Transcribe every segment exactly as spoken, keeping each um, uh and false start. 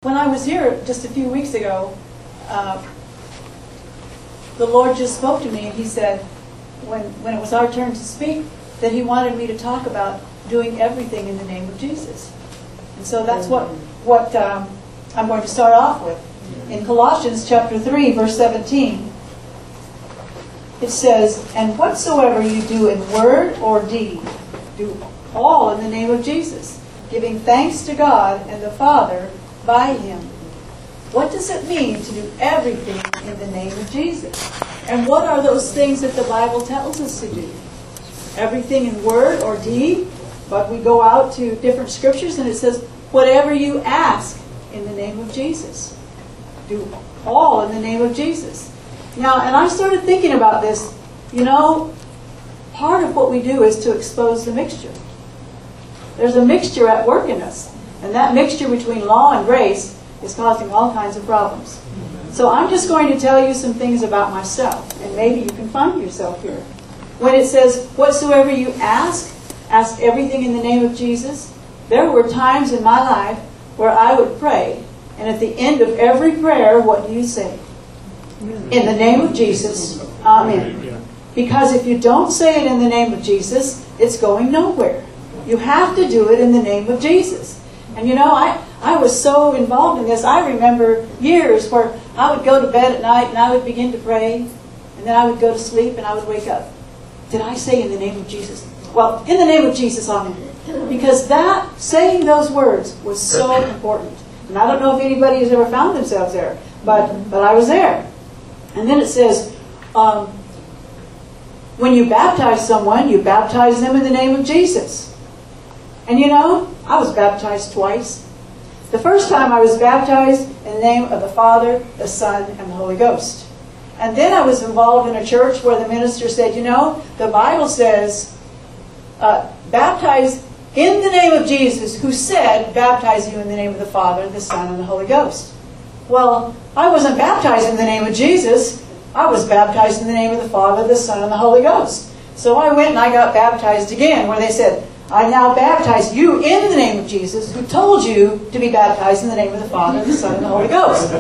When I was here just a few weeks ago, uh, the Lord just spoke to me, and He said, when, when it was our turn to speak, that He wanted me to talk about doing everything in the name of Jesus. And so that's what, what um, I'm going to start off with. In Colossians chapter three, verse seventeen, it says, "And whatsoever you do in word or deed, do all in the name of Jesus, giving thanks to God and the Father by Him." What does it mean to do everything in the name of Jesus? And what are those things that the Bible tells us to do? Everything in word or deed. But we go out to different scriptures and it says, whatever you ask in the name of Jesus. Do all in the name of Jesus. Now, and I started thinking about this. You know, part of what we do is to expose the mixture. There's a mixture at work in us. And that mixture between law and grace is causing all kinds of problems. So I'm just going to tell you some things about myself, and maybe you can find yourself here. When it says, whatsoever you ask, ask everything in the name of Jesus. There were times in my life where I would pray, and at the end of every prayer, what do you say? In the name of Jesus, Amen. Because if you don't say it in the name of Jesus, it's going nowhere. You have to do it in the name of Jesus. And you know, I, I was so involved in this. I remember years where I would go to bed at night and I would begin to pray. And then I would go to sleep and I would wake up. Did I say in the name of Jesus? Well, in the name of Jesus, Amen. Because that, saying those words was so important. And I don't know if anybody has ever found themselves there. But, but I was there. And then it says, um, when you baptize someone, you baptize them in the name of Jesus. And you know, I was baptized twice. The first time I was baptized in the name of the Father, the Son, and the Holy Ghost. And then I was involved in a church where the minister said, you know, the Bible says, uh, baptize in the name of Jesus, who said, baptize you in the name of the Father, the Son, and the Holy Ghost. Well, I wasn't baptized in the name of Jesus. I was baptized in the name of the Father, the Son, and the Holy Ghost. So I went and I got baptized again, where they said, I now baptize you in the name of Jesus, who told you to be baptized in the name of the Father, the Son, and the Holy Ghost.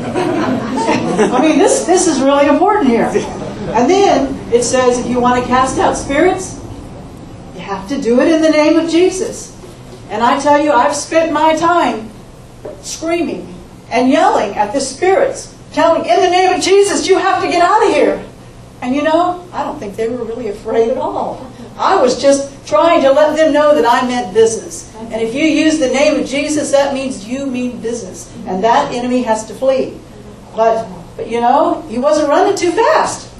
I mean, this, this is really important here. And then it says, if you want to cast out spirits, you have to do it in the name of Jesus. And I tell you, I've spent my time screaming and yelling at the spirits, telling, in the name of Jesus, you have to get out of here. And you know, I don't think they were really afraid at all. I was just trying to let them know that I meant business. And if you use the name of Jesus, that means you mean business. And that enemy has to flee. But, but you know, he wasn't running too fast.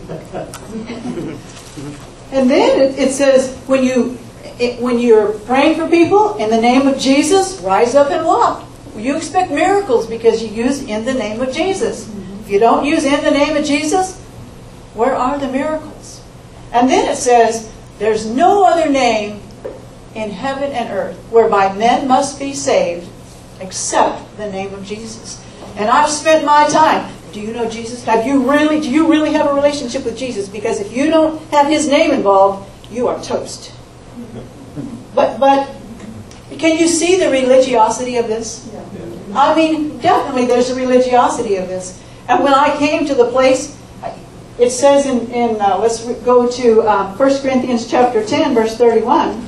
And then it, it says, when, you, it, when you're praying for people, in the name of Jesus, rise up and walk. You expect miracles because you use in the name of Jesus. If you don't use in the name of Jesus, where are the miracles? And then it says, there's no other name in heaven and earth whereby men must be saved except the name of Jesus. And I've spent my time. Do you know Jesus? Have you really? Do you really have a relationship with Jesus? Because if you don't have His name involved, you are toast. But but can you see the religiosity of this? I mean, definitely there's a religiosity of this. And when I came to the place, it says in, in uh, let's go to um, First Corinthians chapter ten, verse thirty-one.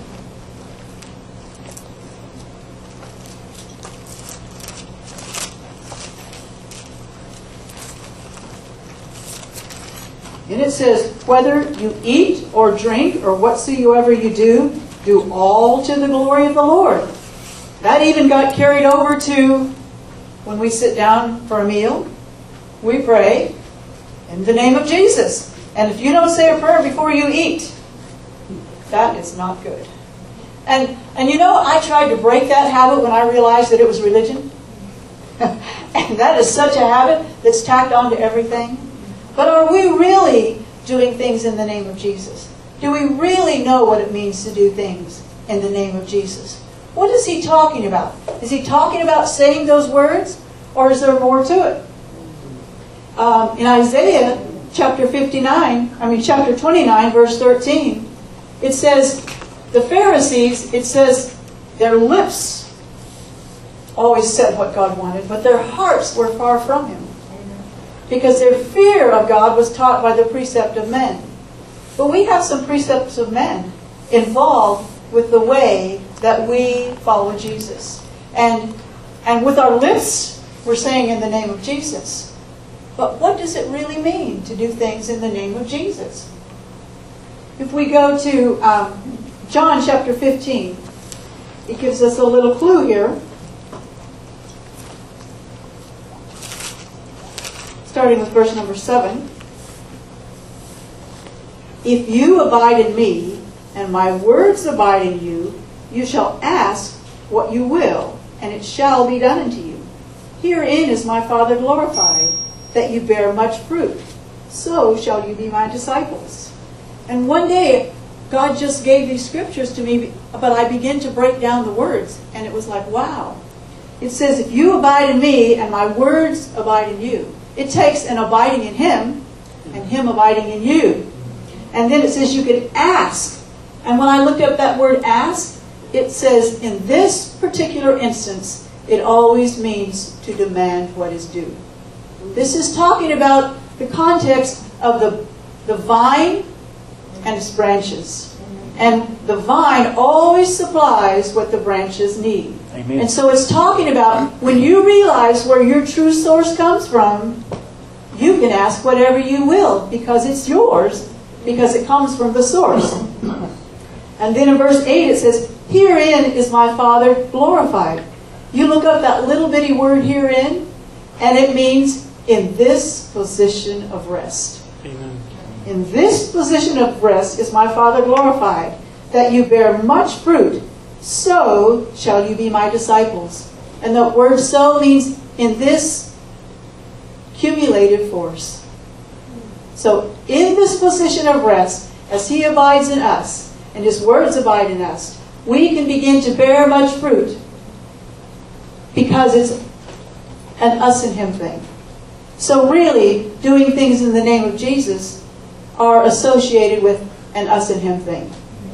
And it says, whether you eat or drink or whatsoever you do, do all to the glory of the Lord. That even got carried over to when we sit down for a meal, we pray in the name of Jesus. And if you don't say a prayer before you eat, that is not good. And and you know, I tried to break that habit when I realized that it was religion. And that is such a habit that's tacked onto everything. But are we really doing things in the name of Jesus? Do we really know what it means to do things in the name of Jesus? What is he talking about? Is he talking about saying those words? Or is there more to it? Um, in Isaiah chapter fifty-nine, I mean chapter twenty-nine, verse thirteen, it says, the Pharisees, it says, their lips always said what God wanted, but their hearts were far from Him. Because their fear of God was taught by the precept of men. But we have some precepts of men involved with the way that we follow Jesus. And, and with our lips, we're saying in the name of Jesus. But what does it really mean to do things in the name of Jesus? If we go to um, John chapter fifteen, it gives us a little clue here. Starting with verse number seven. If you abide in me, and my words abide in you, you shall ask what you will, and it shall be done unto you. Herein is my Father glorified, that you bear much fruit. So shall you be my disciples. And one day, God just gave these scriptures to me, but I began to break down the words, and it was like, wow. It says, if you abide in me, and my words abide in you. It takes an abiding in Him, and Him abiding in you. And then it says you can ask. And when I looked up that word ask, it says in this particular instance, it always means to demand what is due. This is talking about the context of the, the vine and its branches. And the vine always supplies what the branches need. Amen. And so it's talking about when you realize where your true source comes from, you can ask whatever you will because it's yours, because it comes from the source. And then in verse eight it says, herein is my Father glorified. You look up that little bitty word herein, and it means in this position of rest. Amen. In this position of rest is my Father glorified, that you bear much fruit, so shall you be my disciples. And the word so means in this cumulative force. So in this position of rest, as He abides in us, and His words abide in us, we can begin to bear much fruit, because it's an us and Him thing. So really, doing things in the name of Jesus are associated with an us and Him thing.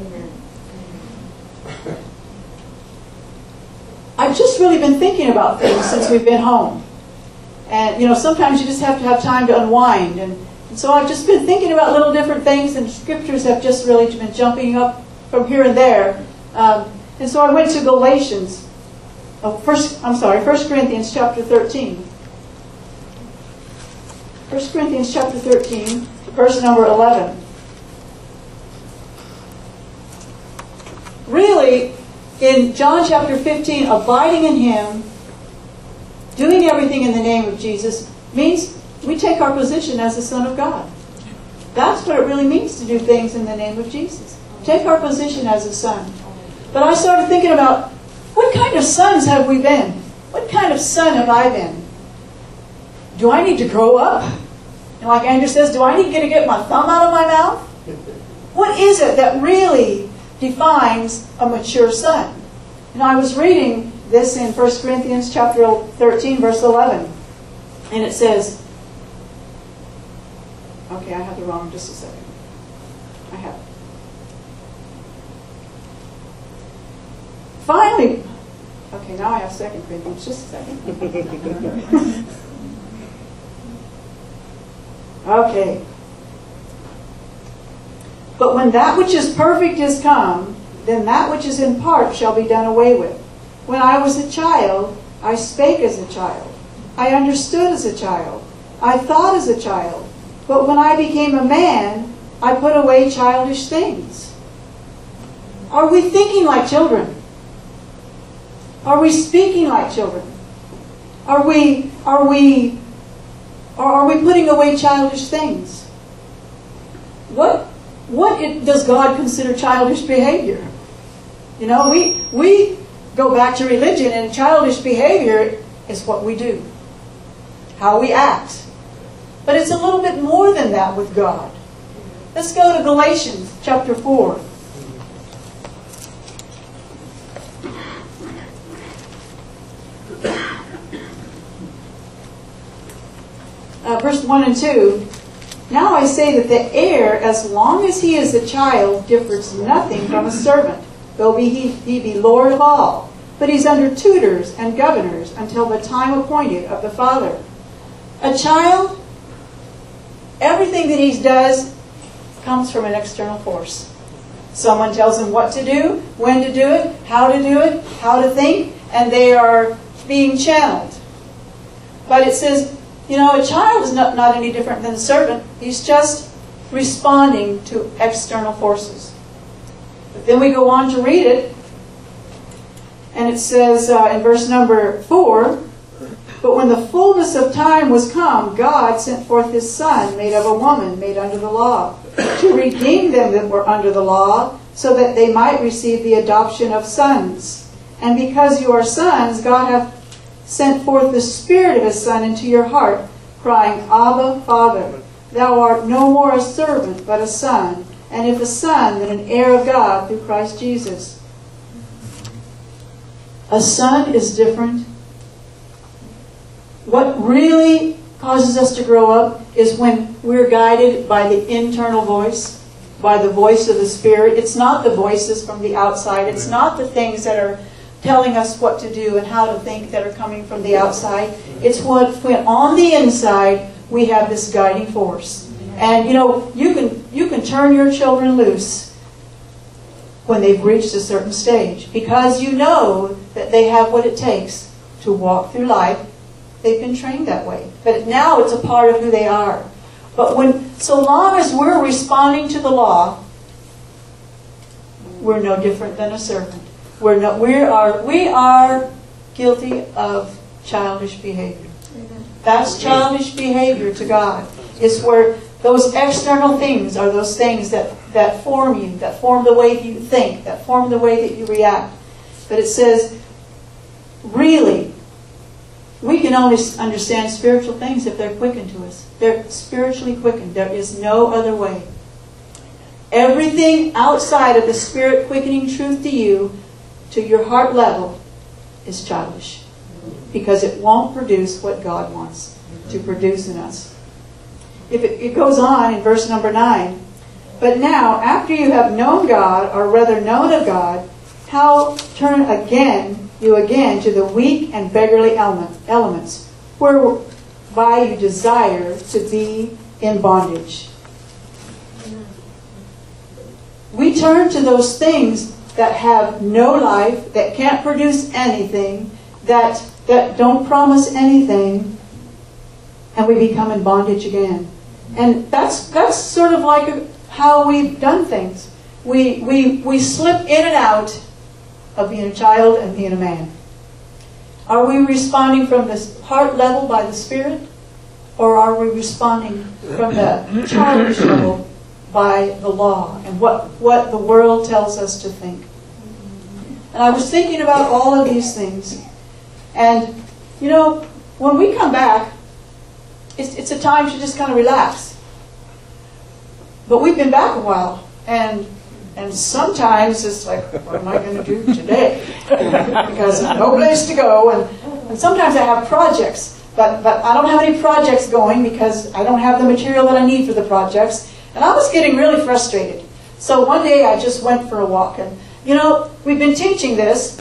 I've just really been thinking about things since we've been home. And, you know, sometimes you just have to have time to unwind. And, and so I've just been thinking about little different things, and scriptures have just really been jumping up from here and there. Um, and so I went to Galatians. Oh, first, I'm sorry, First Corinthians chapter thirteen. First Corinthians chapter thirteen, verse number eleven. Really, in John chapter fifteen, abiding in Him, doing everything in the name of Jesus, means we take our position as the Son of God. That's what it really means to do things in the name of Jesus. Take our position as a son. But I started thinking about, what kind of sons have we been? What kind of son have I been? Do I need to grow up? And like Andrew says, do I need to get my thumb out of my mouth? What is it that really defines a mature son? And I was reading this in First Corinthians chapter thirteen, verse eleven. And it says, okay, I have the wrong, just a second. I have it. Finally, okay, now I have Second Corinthians, just a second. Okay. But when that which is perfect is come, then that which is in part shall be done away with. When I was a child, I spake as a child. I understood as a child. I thought as a child. But when I became a man, I put away childish things. Are we thinking like children? Are we speaking like children? Are we, are we, or are we putting away childish things? What, what it, does God consider childish behavior? You know, we, we go back to religion, and childish behavior is what we do, how we act. But it's a little bit more than that with God. Let's go to Galatians chapter four. Uh, verse one and two. Now I say that the heir, as long as he is a child, differs nothing from a servant, though be he, he be Lord of all. but he's under tutors and governors until the time appointed of the father. A child, everything that he does comes from an external force. Someone tells him what to do, when to do it, how to do it, how to think, and they are being channeled. But it says, you know, a child is not, not any different than a servant. He's just responding to external forces. But then we go on to read it, and it says uh, in verse number four, "But when the fullness of time was come, God sent forth His Son, made of a woman, made under the law, to redeem them that were under the law, so that they might receive the adoption of sons. And because you are sons, God hath sent forth the Spirit of His Son into your heart, crying, Abba, Father. Thou art no more a servant, but a son, and if a son, then an heir of God through Christ Jesus." A son is different. What really causes us to grow up is when we're guided by the internal voice, by the voice of the Spirit. It's not the voices from the outside. It's not the things that are telling us what to do and how to think that are coming from the outside. It's what, when on the inside we have this guiding force. And you know, you can you can turn your children loose when they've reached a certain stage, because you know that they have what it takes to walk through life. They've been trained that way. But now it's a part of who they are. But when, so long as we're responding to the law, we're no different than a servant. We're no, we are we are guilty of childish behavior. That's childish behavior to God. It's where those external things are those things that, that form you, that form the way you think, that form the way that you react. But it says, really, we can only understand spiritual things if they're quickened to us. They're spiritually quickened. There is no other way. Everything outside of the Spirit quickening truth to you, to your heart level, is childish. Because it won't produce what God wants to produce in us. If it, it goes on in verse number nine. "But now, after you have known God, or rather known of God, how turn again you again to the weak and beggarly element, elements, whereby you desire to be in bondage." We turn to those things that have no life, that can't produce anything, that, that don't promise anything, and we become in bondage again. And that's that's sort of like a, how we've done things. We, we, we slip in and out of being a child and being a man. Are we responding from the heart level by the Spirit? Or are we responding from the childish level by the law and what, what the world tells us to think? And I was thinking about all of these things. And, you know, when we come back, it's, it's a time to just kind of relax. But we've been back a while. And And sometimes it's like, what am I going to do today? Because there's no place to go. And, and sometimes I have projects, but, but I don't have any projects going because I don't have the material that I need for the projects. And I was getting really frustrated. So one day I just went for a walk. And, you know, we've been teaching this.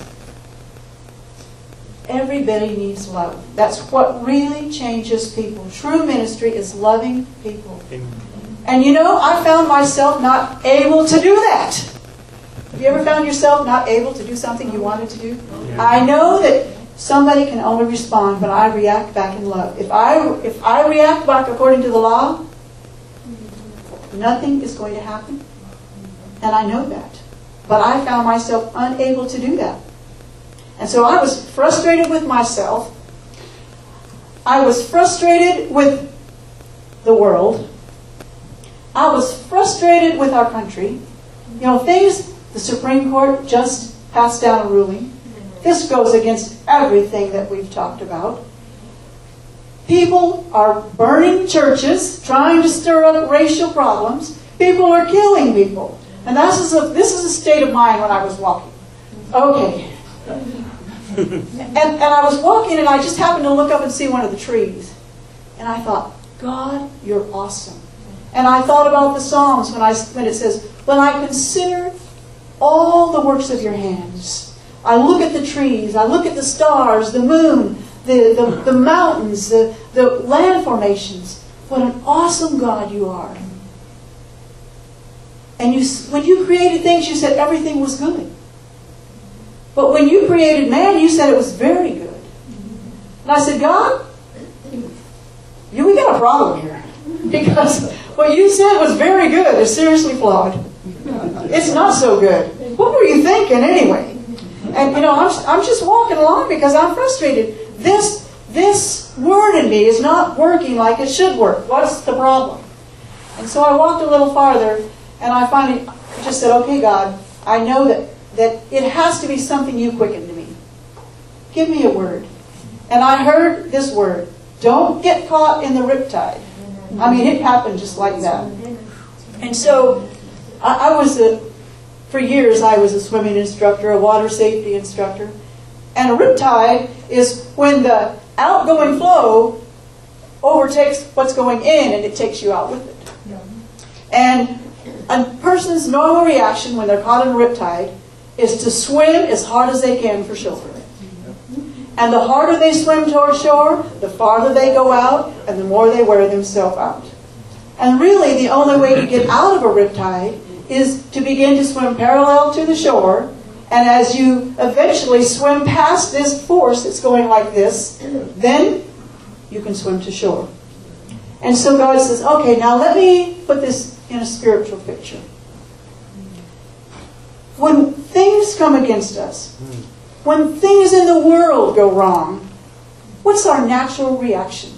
Everybody needs love. That's what really changes people. True ministry is loving people. And you know, I found myself not able to do that. Have you ever found yourself not able to do something you wanted to do? Yeah. I know that somebody can only respond when I react back in love. If I, if I react back according to the law, nothing is going to happen. And I know that. But I found myself unable to do that. And so I was frustrated with myself. I was frustrated with the world. I was frustrated with our country. You know, things, the Supreme Court just passed down a ruling. This goes against everything that we've talked about. People are burning churches, trying to stir up racial problems. People are killing people. And this is a, this is a state of mind when I was walking. Okay. And, and I was walking and I just happened to look up and see one of the trees. And I thought, God, you're awesome. And I thought about the Psalms when I when it says, when I consider all the works of your hands, I look at the trees, I look at the stars, the moon, the, the, the mountains, the, the land formations. What an awesome God you are. And you, when you created things, you said everything was good. But when you created man, you said it was very good. And I said, God, you, we got a problem here. Because what you said was very good is seriously flawed. It's not so good. What were you thinking anyway? And you know, I'm, I'm just walking along because I'm frustrated. This, this word in me is not working like it should work. What's the problem? And so I walked a little farther, and I finally just said, okay, God, I know that, that it has to be something you quickened to me. Give me a word. And I heard this word. Don't get caught in the riptide. I mean, it happened just like that. And so I, I was a, for years I was a swimming instructor, a water safety instructor. And a riptide is when the outgoing flow overtakes what's going in and it takes you out with it. And a person's normal reaction when they're caught in a riptide is to swim as hard as they can for shore. And the harder they swim toward shore, the farther they go out, and the more they wear themselves out. And really, the only way to get out of a riptide is to begin to swim parallel to the shore. And as you eventually swim past this force that's going like this, then you can swim to shore. And so God says, okay, now let me put this in a spiritual picture. When things come against us, when things in the world go wrong, what's our natural reaction?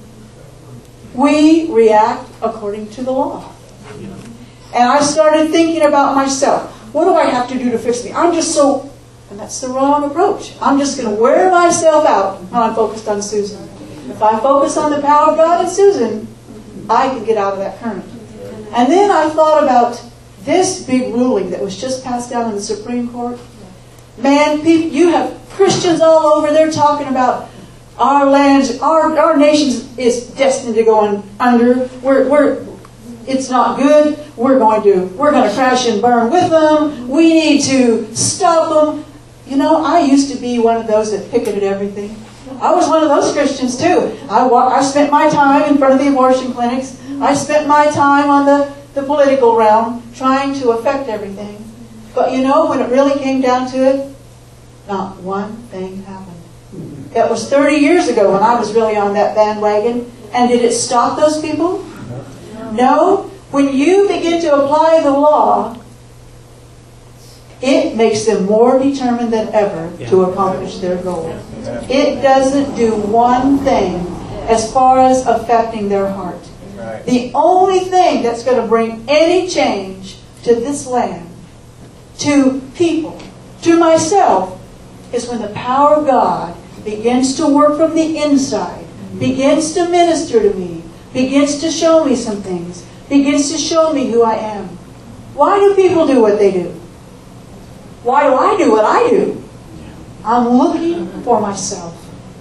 We react according to the law. And I started thinking about myself. What do I have to do to fix me? I'm just so... And that's the wrong approach. I'm just going to wear myself out when I'm focused on Susan. If I focus on the power of God and Susan, I can get out of that current. And then I thought about this big ruling that was just passed down in the Supreme Court. Man, people, you have Christians all over. They're talking about our lands, our our nation is destined to go on, under. We're we're it's not good. We're going to we're going to crash and burn with them. We need to stop them. You know, I used to be one of those that picketed everything. I was one of those Christians too. I wa- I spent my time in front of the abortion clinics. I spent my time on the the political realm trying to affect everything. But you know, when it really came down to it, not one thing happened. It was thirty years ago when I was really on that bandwagon. And did it stop those people? No. When you begin to apply the law, it makes them more determined than ever to accomplish their goal. It doesn't do one thing as far as affecting their heart. The only thing that's going to bring any change to this land, to people, to myself, is when the power of God begins to work from the inside, begins to minister to me, begins to show me some things, begins to show me who I am. Why do people do what they do? Why do I do what I do? I'm looking for myself.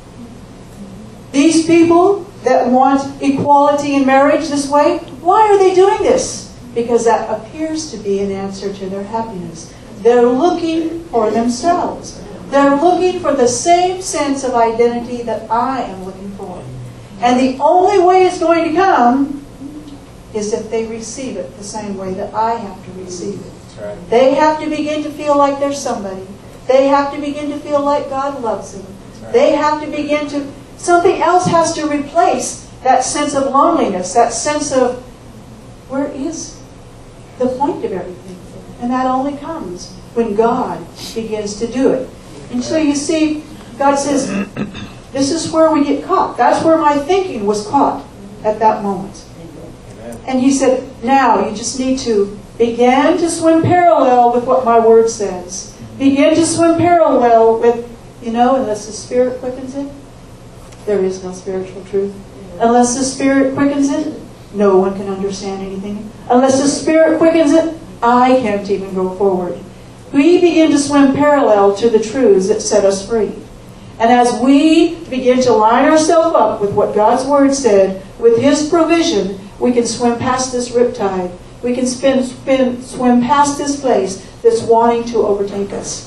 These people that want equality in marriage this way, why are they doing this? Because that appears to be an answer to their happiness. They're looking for themselves. They're looking for the same sense of identity that I am looking for. And the only way it's going to come is if they receive it the same way that I have to receive it. Right. They have to begin to feel like they're somebody. They have to begin to feel like God loves them. Right. They have to begin to... Something else has to replace that sense of loneliness, that sense of, where is the point of everything? And that only comes when God begins to do it. And so you see, God says, this is where we get caught. That's where my thinking was caught at that moment. And He said, now you just need to begin to swim parallel with what my Word says. Begin to swim parallel with, you know, unless the Spirit quickens it, there is no spiritual truth. Unless the Spirit quickens it, no one can understand anything. Unless the Spirit quickens it, I can't even go forward. We begin to swim parallel to the truths that set us free. And as we begin to line ourselves up with what God's Word said, with His provision, we can swim past this riptide. We can spin, spin, swim past this place that's wanting to overtake us.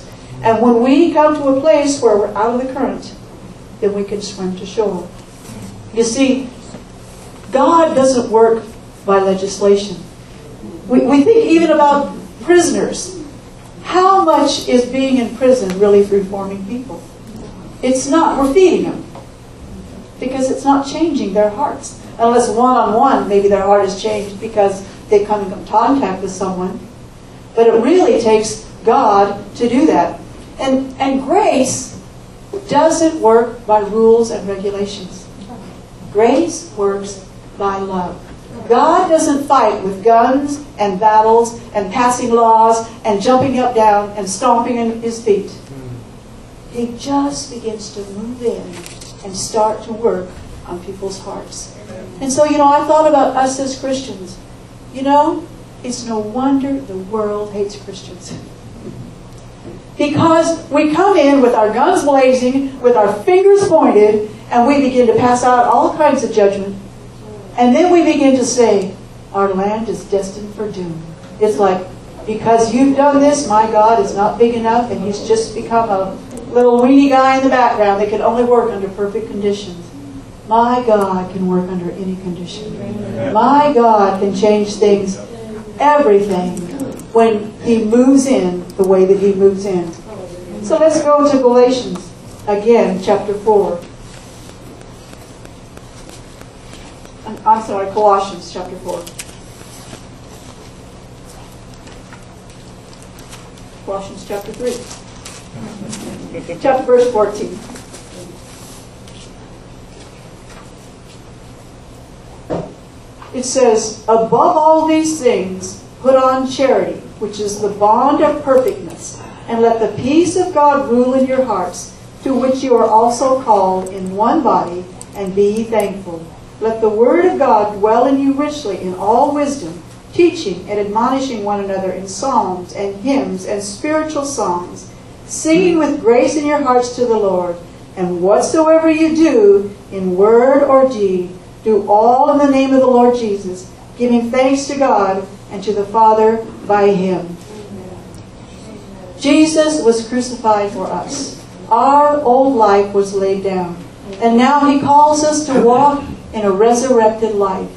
And when we come to a place where we're out of the current, then we can swim to shore. You see, God doesn't work by legislation. We, we think even about prisoners. How much is being in prison really reforming people? It's not. We're feeding them. Because it's not changing their hearts. Unless one-on-one, maybe their heart is changed because they come in contact with someone. But it really takes God to do that. And, and grace doesn't work by rules and regulations. Grace works by love. God doesn't fight with guns and battles and passing laws and jumping up, down, and stomping in his feet. He just begins to move in and start to work on people's hearts. And so, you know, I thought about us as Christians. You know, it's no wonder the world hates Christians. Because we come in with our guns blazing, with our fingers pointed, and we begin to pass out all kinds of judgment. And then we begin to say, our land is destined for doom. It's like, because you've done this, my God is not big enough, and He's just become a little weedy guy in the background that can only work under perfect conditions. My God can work under any condition. My God can change things, everything, when He moves in the way that He moves in. So let's go to Galatians again, chapter four. I'm sorry, Colossians chapter four. Colossians chapter three. Chapter verse fourteen. It says, above all these things, put on charity, which is the bond of perfectness, and let the peace of God rule in your hearts, to which you are also called in one body, and be ye thankful. Let the word of God dwell in you richly in all wisdom, teaching and admonishing one another in psalms and hymns and spiritual songs, singing with grace in your hearts to the Lord. And whatsoever you do, in word or deed, do all in the name of the Lord Jesus, giving thanks to God and to the Father by Him. Jesus was crucified for us. Our old life was laid down. And now He calls us to walk in a resurrected life.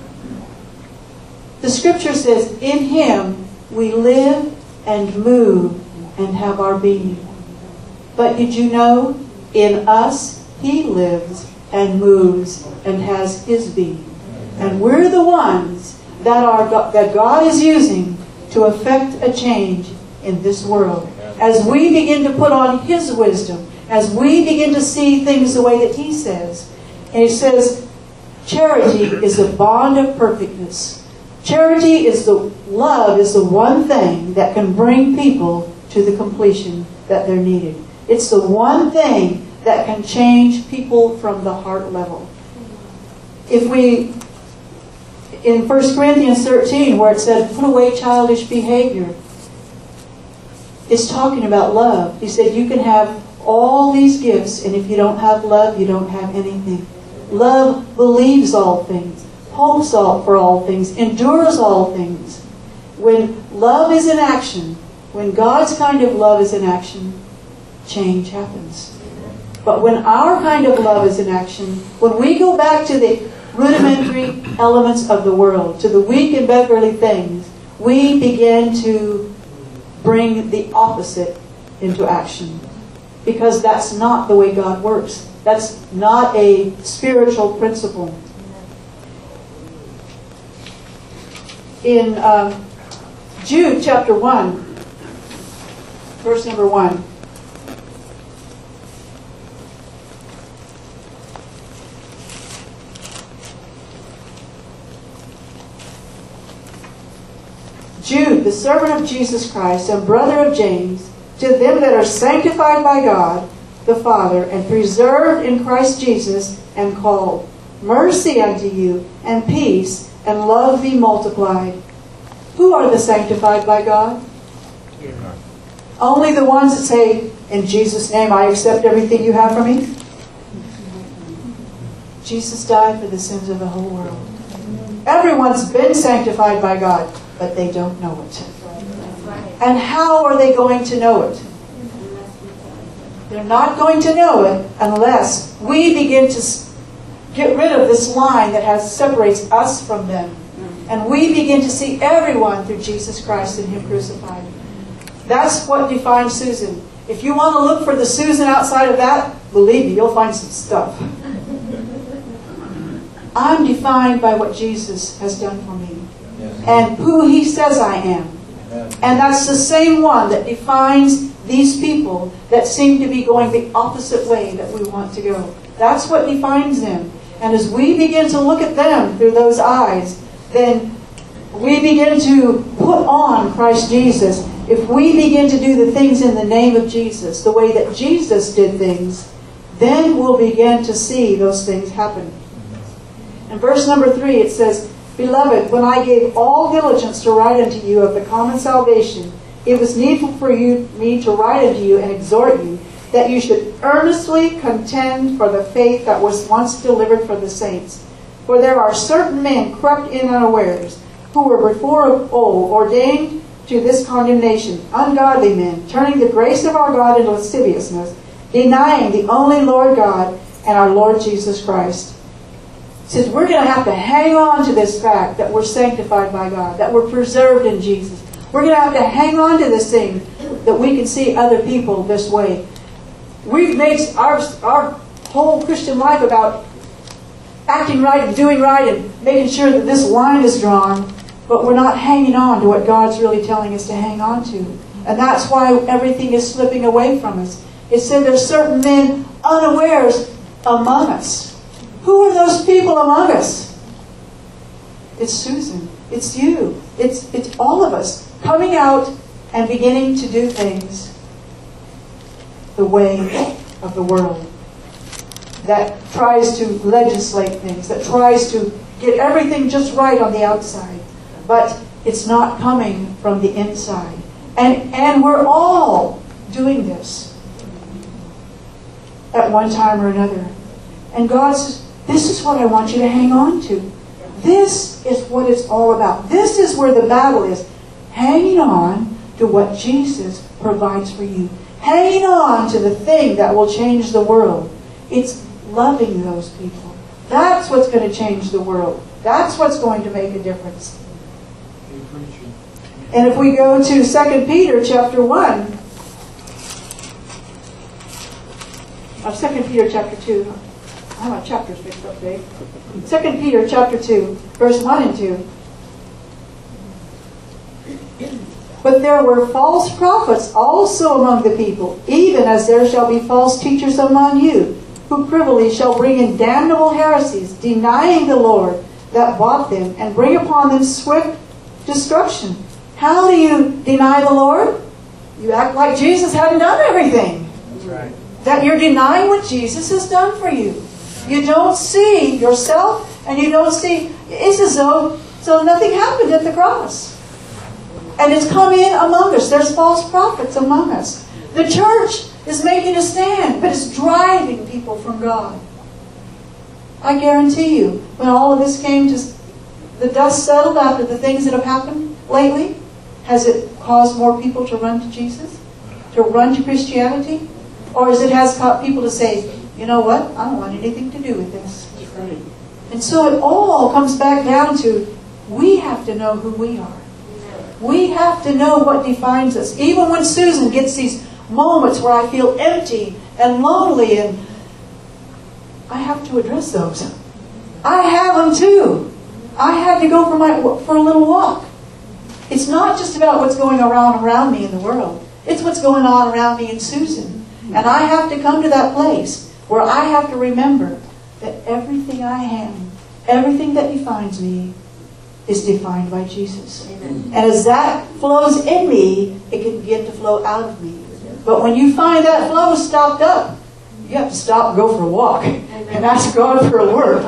The Scripture says, in Him we live and move and have our being. But did you know, in us He lives and moves and has His being. And we're the ones that are that God is using to effect a change in this world. As we begin to put on His wisdom, as we begin to see things the way that He says. And He says, charity is a bond of perfectness. Charity is the love is the one thing that can bring people to the completion that they're needed. It's the one thing that can change people from the heart level. If we, in First Corinthians thirteen, where it said, put away childish behavior, it's talking about love. He said, you can have all these gifts, and if you don't have love, you don't have anything. Love believes all things, hopes all for all things, endures all things. When love is in action, when God's kind of love is in action, change happens. But when our kind of love is in action, when we go back to the rudimentary elements of the world, to the weak and beggarly things, we begin to bring the opposite into action. Because that's not the way God works. That's not a spiritual principle. In um, Jude chapter one, verse number one. Jude, the servant of Jesus Christ and brother of James, to them that are sanctified by God the Father and preserved in Christ Jesus and called, mercy unto you and peace and love be multiplied. Who are the sanctified by God? Yeah. Only the ones that say, in Jesus' name I accept everything you have for me? Jesus died for the sins of the whole world. Everyone's been sanctified by God, but they don't know it. And how are they going to know it? They're not going to know it unless we begin to get rid of this line that has separates us from them. And we begin to see everyone through Jesus Christ and Him crucified. That's what defines Susan. If you want to look for the Susan outside of that, believe me, you'll find some stuff. I'm defined by what Jesus has done for me. Yes. And who He says I am. Amen. And that's the same one that defines these people that seem to be going the opposite way that we want to go. That's what defines them. And as we begin to look at them through those eyes, then we begin to put on Christ Jesus. If we begin to do the things in the name of Jesus, the way that Jesus did things, then we'll begin to see those things happen. In verse number three it says, Beloved, when I gave all diligence to write unto you of the common salvation, it was needful for you, me to write unto you and exhort you, that you should earnestly contend for the faith that was once delivered for the saints. For there are certain men crept in unawares, who were before of old ordained to this condemnation, ungodly men, turning the grace of our God into lasciviousness, denying the only Lord God and our Lord Jesus Christ. Says we're going to have to hang on to this fact that we're sanctified by God, that we're preserved in Jesus. We're going to have to hang on to this thing that we can see other people this way. We've made our, our whole Christian life about acting right and doing right and making sure that this line is drawn, but we're not hanging on to what God's really telling us to hang on to. And that's why everything is slipping away from us. It said there's certain men unawares among us. Who are those people among us? It's Susan. It's you. It's, it's all of us coming out and beginning to do things the way of the world. That tries to legislate things, that tries to get everything just right on the outside. But it's not coming from the inside. And, and we're all doing this at one time or another. And God says, this is what I want you to hang on to. This is what it's all about. This is where the battle is. Hanging on to what Jesus provides for you. Hanging on to the thing that will change the world. It's loving those people. That's what's going to change the world. That's what's going to make a difference. And if we go to Second Peter chapter one, or Second Peter chapter two, I have my chapters mixed up, Dave. Second Peter chapter two, verse one and two. But there were false prophets also among the people, even as there shall be false teachers among you, who privily shall bring in damnable heresies, denying the Lord that bought them, and bring upon them swift destruction. How do you deny the Lord? You act like Jesus hadn't done everything. That's right. That you're denying what Jesus has done for you. You don't see yourself, and you don't see, it's as though so nothing happened at the cross. And it's come in among us. There's false prophets among us. The church is making a stand, but it's driving people from God. I guarantee you, when all of this came to the dust settled after the things that have happened lately, has it caused more people to run to Jesus? To run to Christianity? Or has it has caused people to say, you know what, I don't want anything to do with this. And so it all comes back down to, we have to know who we are. We have to know what defines us. Even when Susan gets these moments where I feel empty and lonely, and I have to address those. I have them too. I had to go for my for a little walk. It's not just about what's going around around me in the world. It's what's going on around me in Susan. And I have to come to that place where I have to remember that everything I am, everything that defines me, is defined by Jesus. Amen. And as that flows in me, it can begin to flow out of me. But when you find that flow stopped up, you have to stop and go for a walk. Amen. And ask God for a word.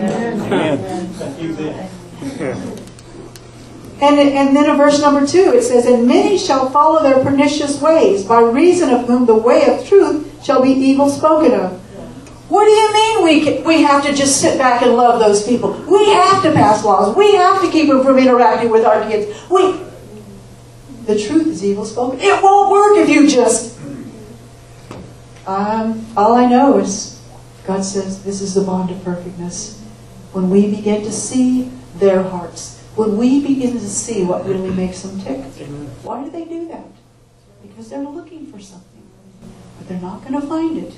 And, and then in verse number two, it says, And many shall follow their pernicious ways, by reason of whom the way of truth shall be evil spoken of. What do you mean we can, we have to just sit back and love those people? We have to pass laws. We have to keep them from interacting with our kids. We, the truth is evil spoken. It won't work if you just, Um, all I know is God says this is the bond of perfectness. When we begin to see their hearts, when we begin to see what really makes them tick. Why do they do that? Because they're looking for something. But they're not going to find it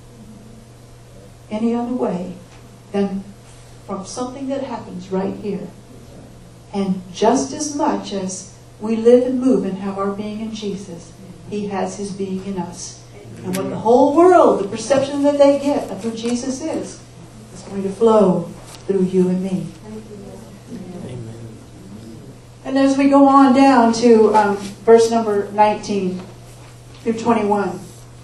any other way than from something that happens right here. And just as much as we live and move and have our being in Jesus, He has His being in us. And what the whole world, the perception that they get of who Jesus is, is going to flow through you and me. Amen. And as we go on down to um, verse number nineteen through twenty-one,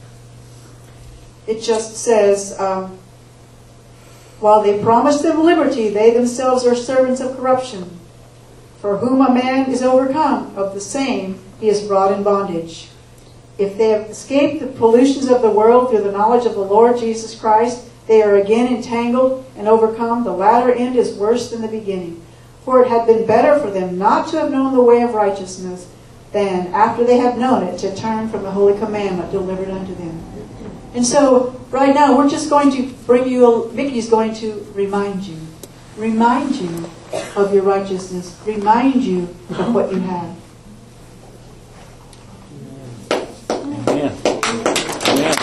it just says, um, while they promise them liberty, they themselves are servants of corruption. For whom a man is overcome, of the same he is brought in bondage. If they have escaped the pollutions of the world through the knowledge of the Lord Jesus Christ, they are again entangled and overcome. The latter end is worse than the beginning. For it had been better for them not to have known the way of righteousness than, after they have known it, to turn from the holy commandment delivered unto them. And so, right now, we're just going to bring you, Vicky's going to remind you. Remind you of your righteousness. Remind you of what you have. Amen. Amen.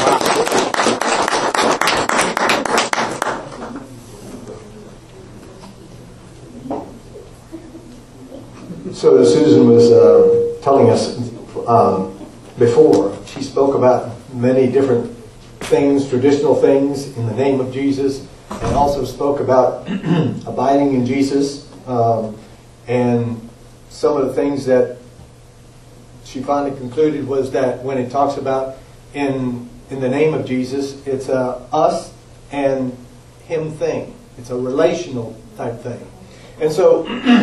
So as Susan was uh, telling us um, before, she spoke about many different things, traditional things in the name of Jesus, and also spoke about abiding in Jesus, um, and some of the things that she finally concluded was that when it talks about in in the name of Jesus, it's a us and him thing. It's a relational type thing. And so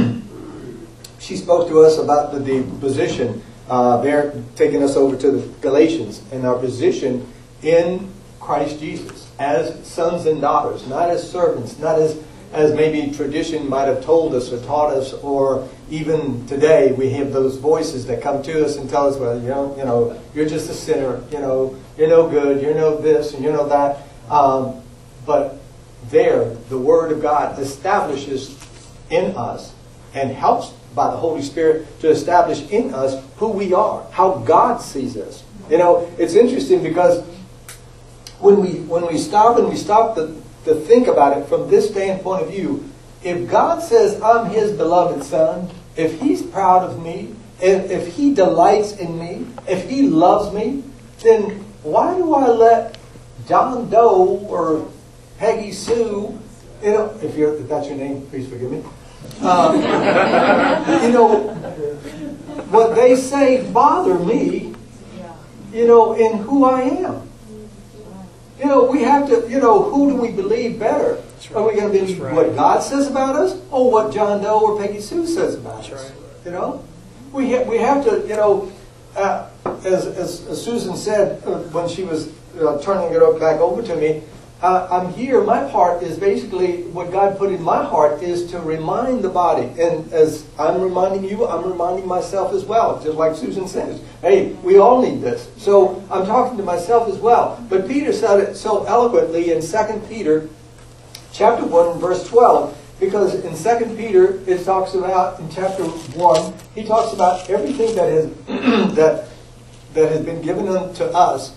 she spoke to us about the, the position uh, there, taking us over to the Galatians, and our position in Christ Jesus as sons and daughters, not as servants, not as as maybe tradition might have told us or taught us, or even today we have those voices that come to us and tell us, well, you know, you know, you're just a sinner, you know, you're no good, you're no this and you're no that. Um, but there, the Word of God establishes in us and helps by the Holy Spirit to establish in us who we are, how God sees us. You know, it's interesting because when we when we stop and we stop to, to think about it from this standpoint of view, if God says I'm His beloved Son, if He's proud of me, if, if He delights in me, if He loves me, then why do I let John Doe or Peggy Sue, you know, if you're if that's your name, please forgive me. Um, you know, what they say bother me, you know, in who I am. You know, we have to, you know, who do we believe better? Right. Are we going to believe right. what God says about us, or what John Doe or Peggy Sue says about That's us? Right. You know, we ha- we have to, you know, uh, as, as as Susan said uh, when she was uh, turning it back over to me, uh, I'm here. My part is basically what God put in my heart is to remind the body, and as I'm reminding you, I'm reminding myself as well. Just like Susan says, hey, we all need this. So I'm talking to myself as well. But Peter said it so eloquently in Second Peter chapter one, verse twelve, because in Second Peter it talks about, in chapter one, he talks about everything that has that that has been given unto us.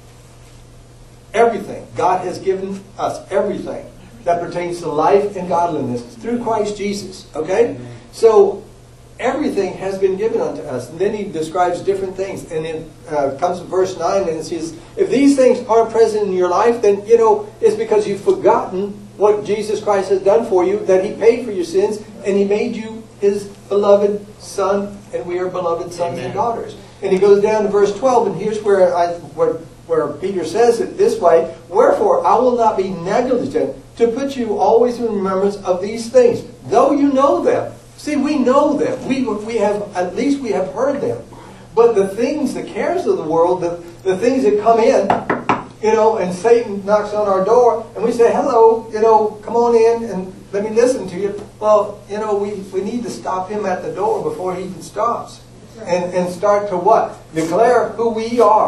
Everything. God has given us everything that pertains to life and godliness through Christ Jesus. Okay? Amen. So everything has been given unto us. And then he describes different things. And it uh, comes to verse nine and it says, if these things aren't present in your life, then, you know, it's because you've forgotten what Jesus Christ has done for you, that He paid for your sins, and He made you His beloved Son, and we are beloved sons Amen. And daughters. And he goes down to verse twelve, and here's where I where, where Peter says it this way, wherefore I will not be negligent to put you always in remembrance of these things, though you know them. See, we know them. We we have at least we have heard them. But the things, the cares of the world, the, the things that come in, you know, and Satan knocks on our door, and we say, hello, you know, come on in and let me listen to you. Well, you know, we, we need to stop him at the door before he even stops. And, and start to what? Declare who we are.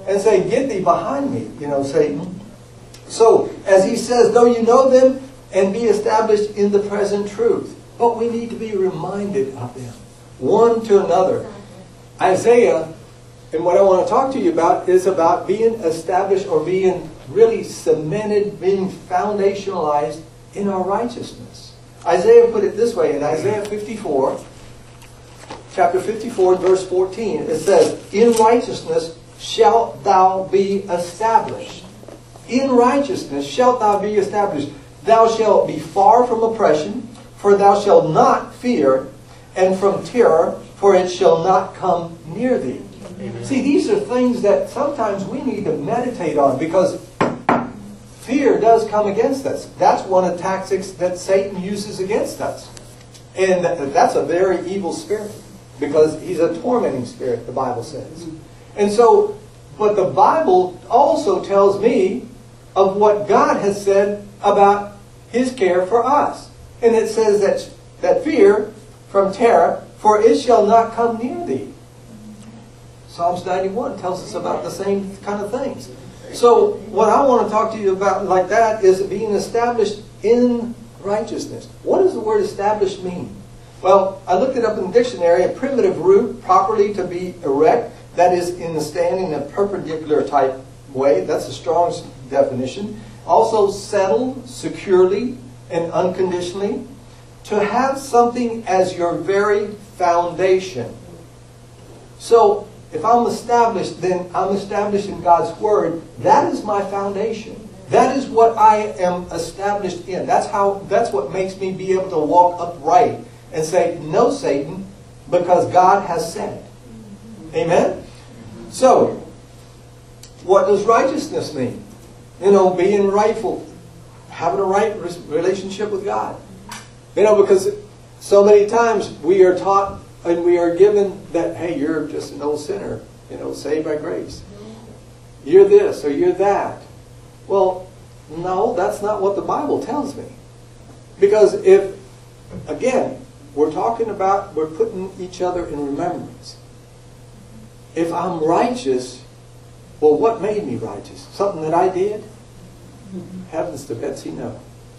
and say, get thee behind me, you know, Satan. So, as he says, though you know them and be established in the present truth. But we need to be reminded of them, one to another. Isaiah, and what I want to talk to you about, is about being established or being really cemented, being foundationalized in our righteousness. Isaiah put it this way in Isaiah fifty-four, chapter fifty-four, verse fourteen. It says, in righteousness shalt thou be established. In righteousness shalt thou be established. Thou shalt be far from oppression, for thou shalt not fear, and from terror, for it shall not come near thee. Amen. See, these are things that sometimes we need to meditate on, because fear does come against us. That's one of the tactics that Satan uses against us. And that's a very evil spirit, because he's a tormenting spirit, the Bible says. And so, but the Bible also tells me of what God has said about His care for us. And it says that, that fear from terror, for it shall not come near thee. Psalms ninety-one tells us about the same kind of things. So what I want to talk to you about like that is being established in righteousness. What does the word established mean? Well, I looked it up in the dictionary. A primitive root, properly to be erect, that is in the standing in a perpendicular type way. That's a strong definition. Also settled securely and unconditionally. To have something as your very foundation. So, if I'm established, then I'm established in God's Word. That is my foundation. That is what I am established in. That's how. That's what makes me be able to walk upright and say, no, Satan, because God has said. Amen? So, what does righteousness mean? You know, being rightful. Having a right relationship with God. You know, because so many times we are taught and we are given that, hey, you're just an old sinner, you know, saved by grace. You're this or you're that. Well, no, that's not what the Bible tells me. Because if, again, we're talking about, we're putting each other in remembrance. If I'm righteous, well, what made me righteous? Something that I did? Heavens to Betsy, no.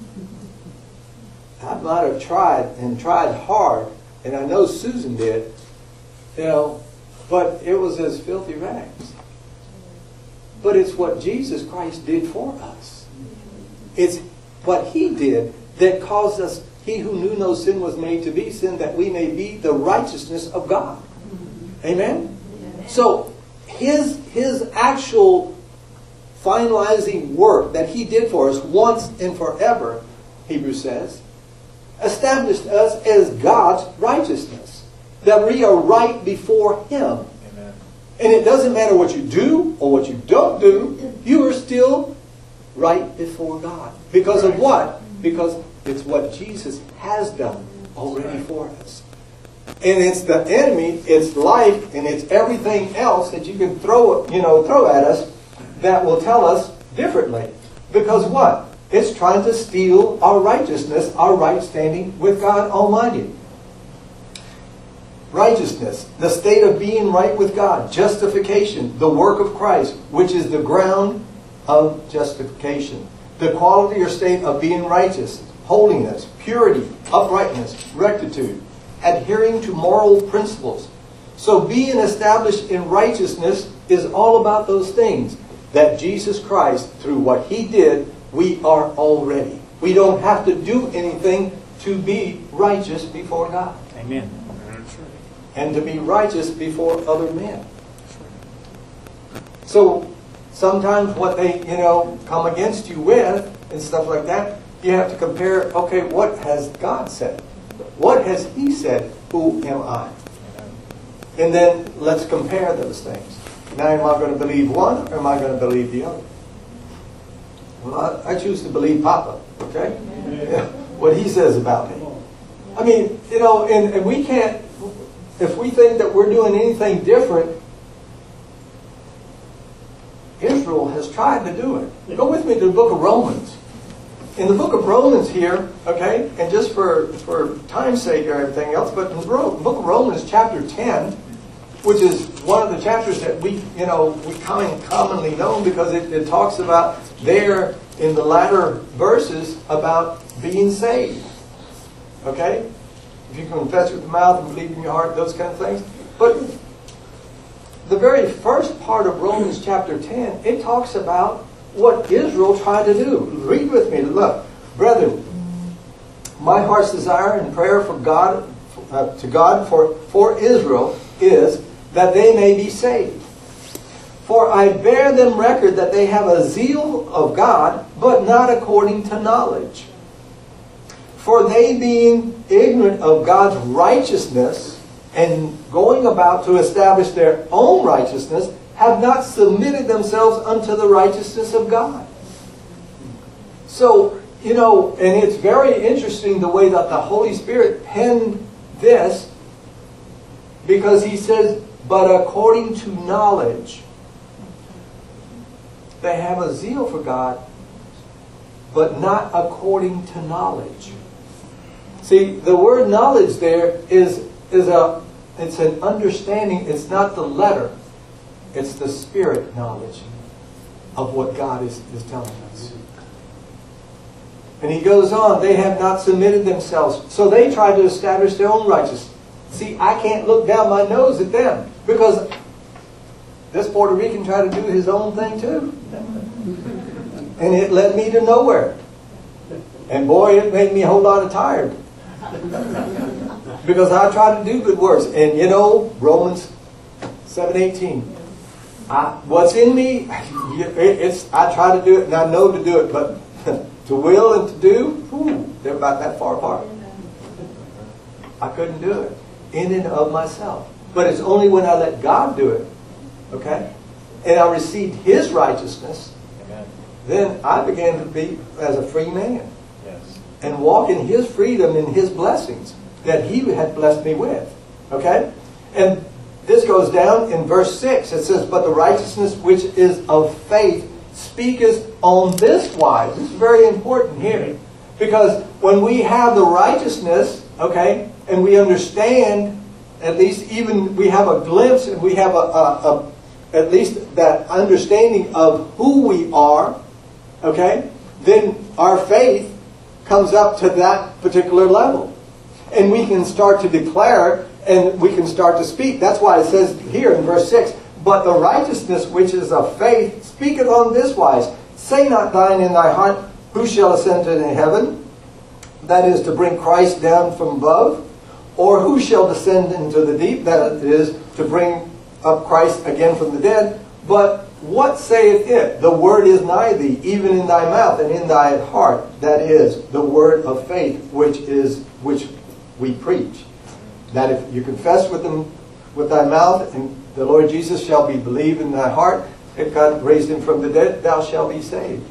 I might have tried and tried hard, and I know Susan did, you know, but it was as filthy rags. But it's what Jesus Christ did for us. It's what He did that caused us, He who knew no sin was made to be sin, that we may be the righteousness of God. Amen? So, His, His actual finalizing work that He did for us once and forever, Hebrews says, established us as God's righteousness. That we are right before Him. Amen. And it doesn't matter what you do or what you don't do, you are still right before God. Because of what? Because it's what Jesus has done already for us. And it's the enemy, it's life, and it's everything else that you can throw, you know, throw at us that will tell us differently. Because what? It's trying to steal our righteousness, our right standing with God Almighty. Righteousness, the state of being right with God. Justification, the work of Christ, which is the ground of justification. The quality or state of being righteous. Holiness, purity, uprightness, rectitude. Adhering to moral principles. So being established in righteousness is all about those things. That Jesus Christ, through what He did, we are already. We don't have to do anything to be righteous before God. Amen. And to be righteous before other men. So, sometimes what they, you know, come against you with, and stuff like that, you have to compare, okay, what has God said? What has He said? Who am I? And then, let's compare those things. Now, am I going to believe one, or am I going to believe the other? Well, I, I choose to believe Papa, okay? Yeah, what he says about me. I mean, you know, and, and we can't, if we think that we're doing anything different, Israel has tried to do it. Go with me to the book of Romans. In the book of Romans here, okay, and just for, for time's sake or everything else, but in the book of Romans chapter ten, which is one of the chapters that we, you know, we common, commonly know because it, it talks about there in the latter verses about being saved. Okay? If you confess with the mouth and believe in your heart, those kind of things. But the very first part of Romans chapter ten, it talks about what Israel tried to do. Read with me. Look, brethren, my heart's desire and prayer for God, uh, to God for, for Israel is that they may be saved. For I bear them record that they have a zeal of God, but not according to knowledge. For they being ignorant of God's righteousness and going about to establish their own righteousness, have not submitted themselves unto the righteousness of God. So, you know, and it's very interesting the way that the Holy Spirit penned this, because he says, but according to knowledge. They have a zeal for God, but not according to knowledge. See, the word knowledge there is, is a, it's an understanding. It's not the letter. It's the spirit knowledge of what God is, is telling us. And he goes on, they have not submitted themselves. So they try to establish their own righteousness. See, I can't look down my nose at them, because this Puerto Rican tried to do his own thing too. And it led me to nowhere. And boy, it made me a whole lot of tired. Because I tried to do good works. And you know, Romans seven eighteen. I, what's in me, it, it's I try to do it and I know to do it, but to will and to do, whew, they're about that far apart. I couldn't do it in and of myself. But it's only when I let God do it, okay, and I received His righteousness, Amen. Then I began to be as a free man. Yes. And walk in His freedom and His blessings that He had blessed me with. Okay? And this goes down in verse six. It says, but the righteousness which is of faith speaketh on this wise. This is very important here. Because when we have the righteousness, okay, and we understand, at least even we have a glimpse and we have a, a, a at least that understanding of who we are, okay, then our faith comes up to that particular level. And we can start to declare and we can start to speak. That's why it says here in verse six, but the righteousness which is of faith speaketh on this wise. Say not thine in thy heart, who shall ascend into heaven? That is to bring Christ down from above. Or who shall descend into the deep? That is to bring up Christ again from the dead. But what saith it? The word is nigh thee, even in thy mouth and in thy heart. That is the word of faith, which is which we preach. That if you confess with them with thy mouth, and the Lord Jesus shall be believed in thy heart, that God raised him from the dead, thou shalt be saved.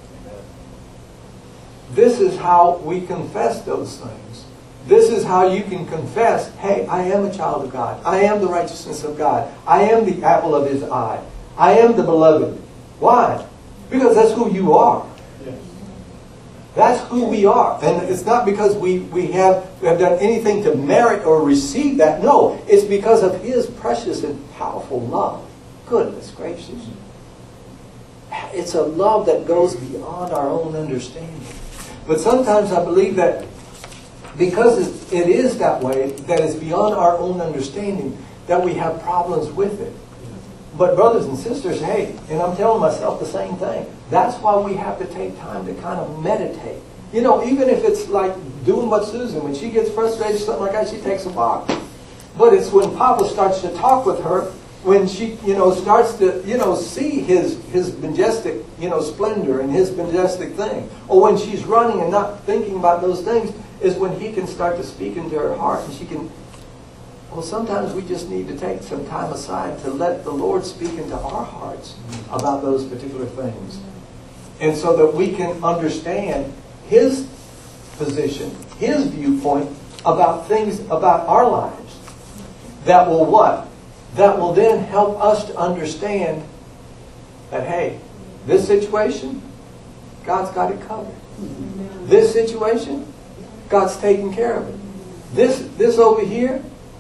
This is how we confess those things. This is how you can confess, hey, I am a child of God. I am the righteousness of God. I am the apple of His eye. I am the beloved. Why? Because that's who you are. Yes. That's who we are. And it's not because we, we have, we have done anything to merit or receive that. No, it's because of His precious and powerful love. Goodness gracious. It's a love that goes beyond our own understanding. But sometimes I believe that because it is that way, that it's beyond our own understanding, that we have problems with it. But brothers and sisters, hey, and I'm telling myself the same thing. That's why we have to take time to kind of meditate. You know, even if it's like doing what Susan, when she gets frustrated or something like that, she takes a walk. But it's when Papa starts to talk with her, when she, you know, starts to, you know, see his his majestic, you know, splendor and his majestic thing. Or when she's running and not thinking about those things, is when he can start to speak into her heart, and she can. Well, sometimes we just need to take some time aside to let the Lord speak into our hearts about those particular things. And so that we can understand His position, His viewpoint about things about our lives. That will what? That will then help us to understand that, hey, this situation, God's got it covered. This situation, God's taking care of it. This, this over here,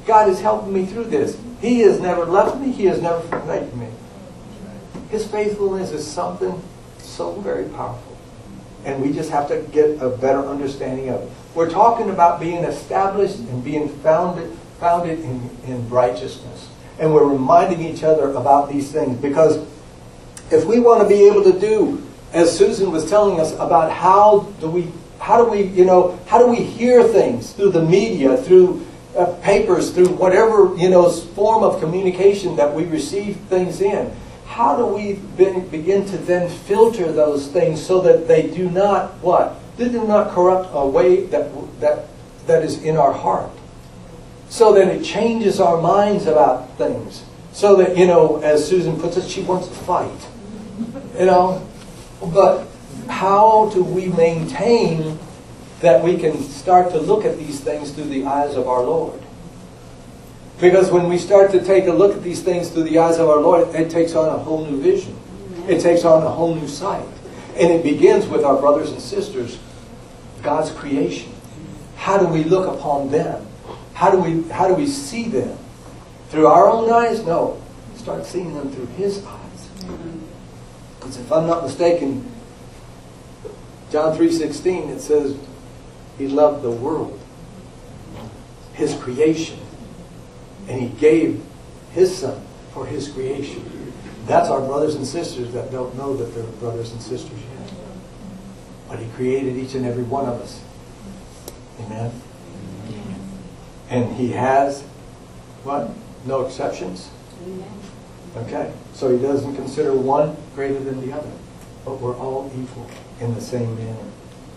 God is helping me through this. He has never left me. He has never forsaken me. His faithfulness is something so very powerful. And we just have to get a better understanding of it. We're talking about being established and being founded, founded in, in righteousness. And we're reminding each other about these things. Because if we want to be able to do, as Susan was telling us about how do we, how do we, you know, how do we hear things through the media, through uh, papers, through whatever, you know, form of communication that we receive things in. How do we be, begin to then filter those things so that they do not, what? They do not corrupt a way that, that, that is in our heart. So that it changes our minds about things. So that, you know, as Susan puts it, she wants to fight. You know? But how do we maintain that we can start to look at these things through the eyes of our Lord? Because when we start to take a look at these things through the eyes of our Lord, it takes on a whole new vision. It takes on a whole new sight. And it begins with our brothers and sisters, God's creation. How do we look upon them? How do we, how do we see them? Through our own eyes? No. Start seeing them through His eyes. Because if I'm not mistaken, John three sixteen, it says, He loved the world, His creation. And He gave His Son for His creation. That's our brothers and sisters that don't know that they're brothers and sisters yet. But He created each and every one of us. Amen? And He has, what? No exceptions? Okay. So He doesn't consider one greater than the other. But we're all equal in the same manner.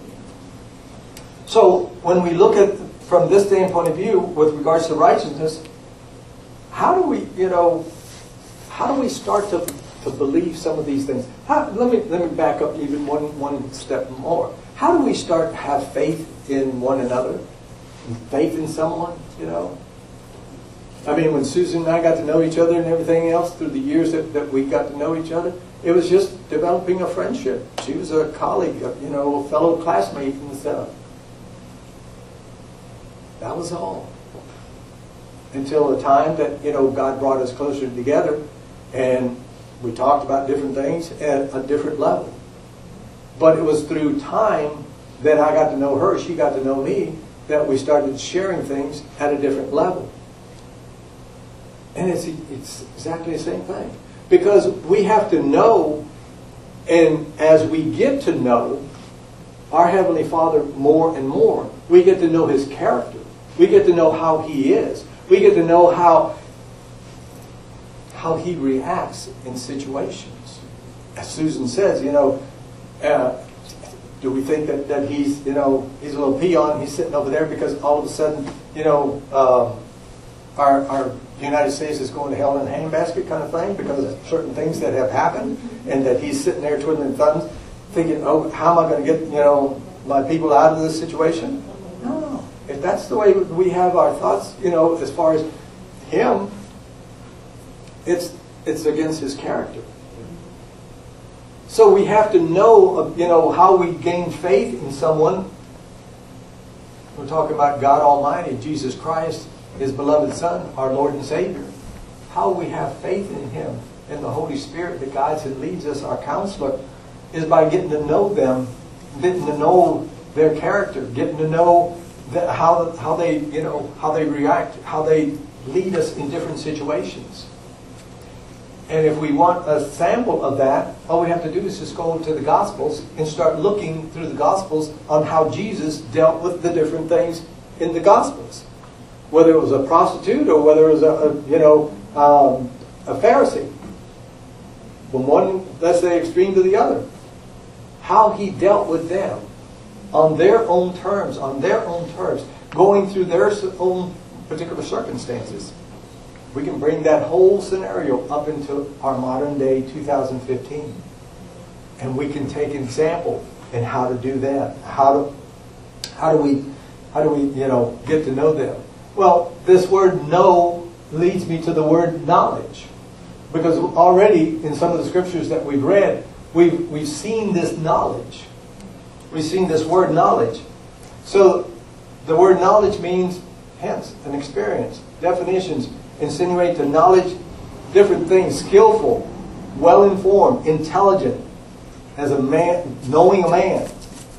So when we look at, from this standpoint of view, with regards to righteousness, how do we, you know, how do we start to, to believe some of these things? How, let me let me back up even one, one step more. How do we start to have faith in one another? Faith in someone, you know? I mean, when Susan and I got to know each other and everything else through the years that, that we got to know each other, it was just developing a friendship. She was a colleague, you know, a fellow classmate and stuff. That was all. Until the time that, you know, God brought us closer together and we talked about different things at a different level. But it was through time that I got to know her, she got to know me, that we started sharing things at a different level. And it's, it's exactly the same thing. Because we have to know, and as we get to know our Heavenly Father more and more, we get to know His character. We get to know how He is. We get to know how, how He reacts in situations. As Susan says, you know, uh, do we think that, that he's, you know, he's a little peon, he's sitting over there because all of a sudden, you know, uh, our, our United States is going to hell in a handbasket kind of thing because of certain things that have happened, and that he's sitting there twiddling thumbs thinking, oh, how am I going to get, you know, my people out of this situation? No. If that's the way we have our thoughts, you know, as far as Him, it's it's against His character. So we have to know, you know, how we gain faith in someone. We're talking about God Almighty, Jesus Christ, His beloved Son, our Lord and Savior. How we have faith in Him, in the Holy Spirit that guides and leads us, our counselor, is by getting to know them, getting to know their character, getting to know that how how they, you know, how they react, how they lead us in different situations. And if we want a sample of that, all we have to do is just go to the Gospels and start looking through the Gospels on how Jesus dealt with the different things in the Gospels. Whether it was a prostitute or whether it was a, a you know um, a Pharisee, from one, let's say, extreme to the other, how He dealt with them on their own terms, on their own terms, going through their own particular circumstances. We can bring that whole scenario up into our modern day two thousand fifteen. And we can take an example in how to do that. How do, how do we, how do we, you know, get to know them? Well, this word know leads me to the word knowledge. Because already in some of the scriptures that we've read, we've, we've seen this knowledge. We've seen this word knowledge. So the word knowledge means hence, an experience. Definitions insinuate the knowledge, different things, skillful, well-informed, intelligent, as a man, knowing a man.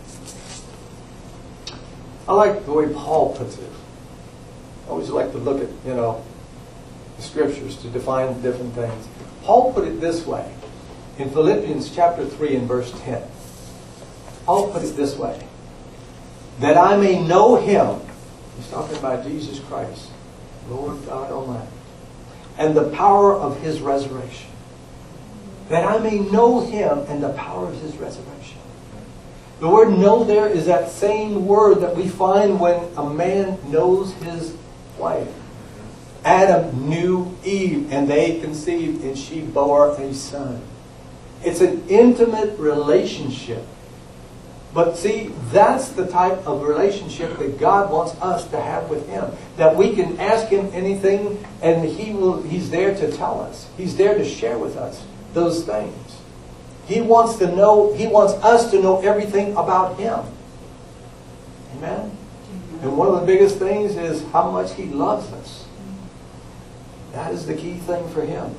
I like the way Paul puts it. I always like to look at, you know, the scriptures to define different things. Paul put it this way in Philippians chapter three and verse ten. Paul put it this way, that I may know him, he's talking about Jesus Christ, Lord God Almighty, and the power of his resurrection. That I may know him and the power of his resurrection. The word know there is that same word that we find when a man knows his wife. Adam knew Eve, and they conceived, and she bore a son. It's an intimate relationship. But see, that's the type of relationship that God wants us to have with him. That we can ask him anything, and he will, he's there to tell us. He's there to share with us those things. He wants to know, he wants us to know everything about him. Amen? And one of the biggest things is how much he loves us. That is the key thing for him.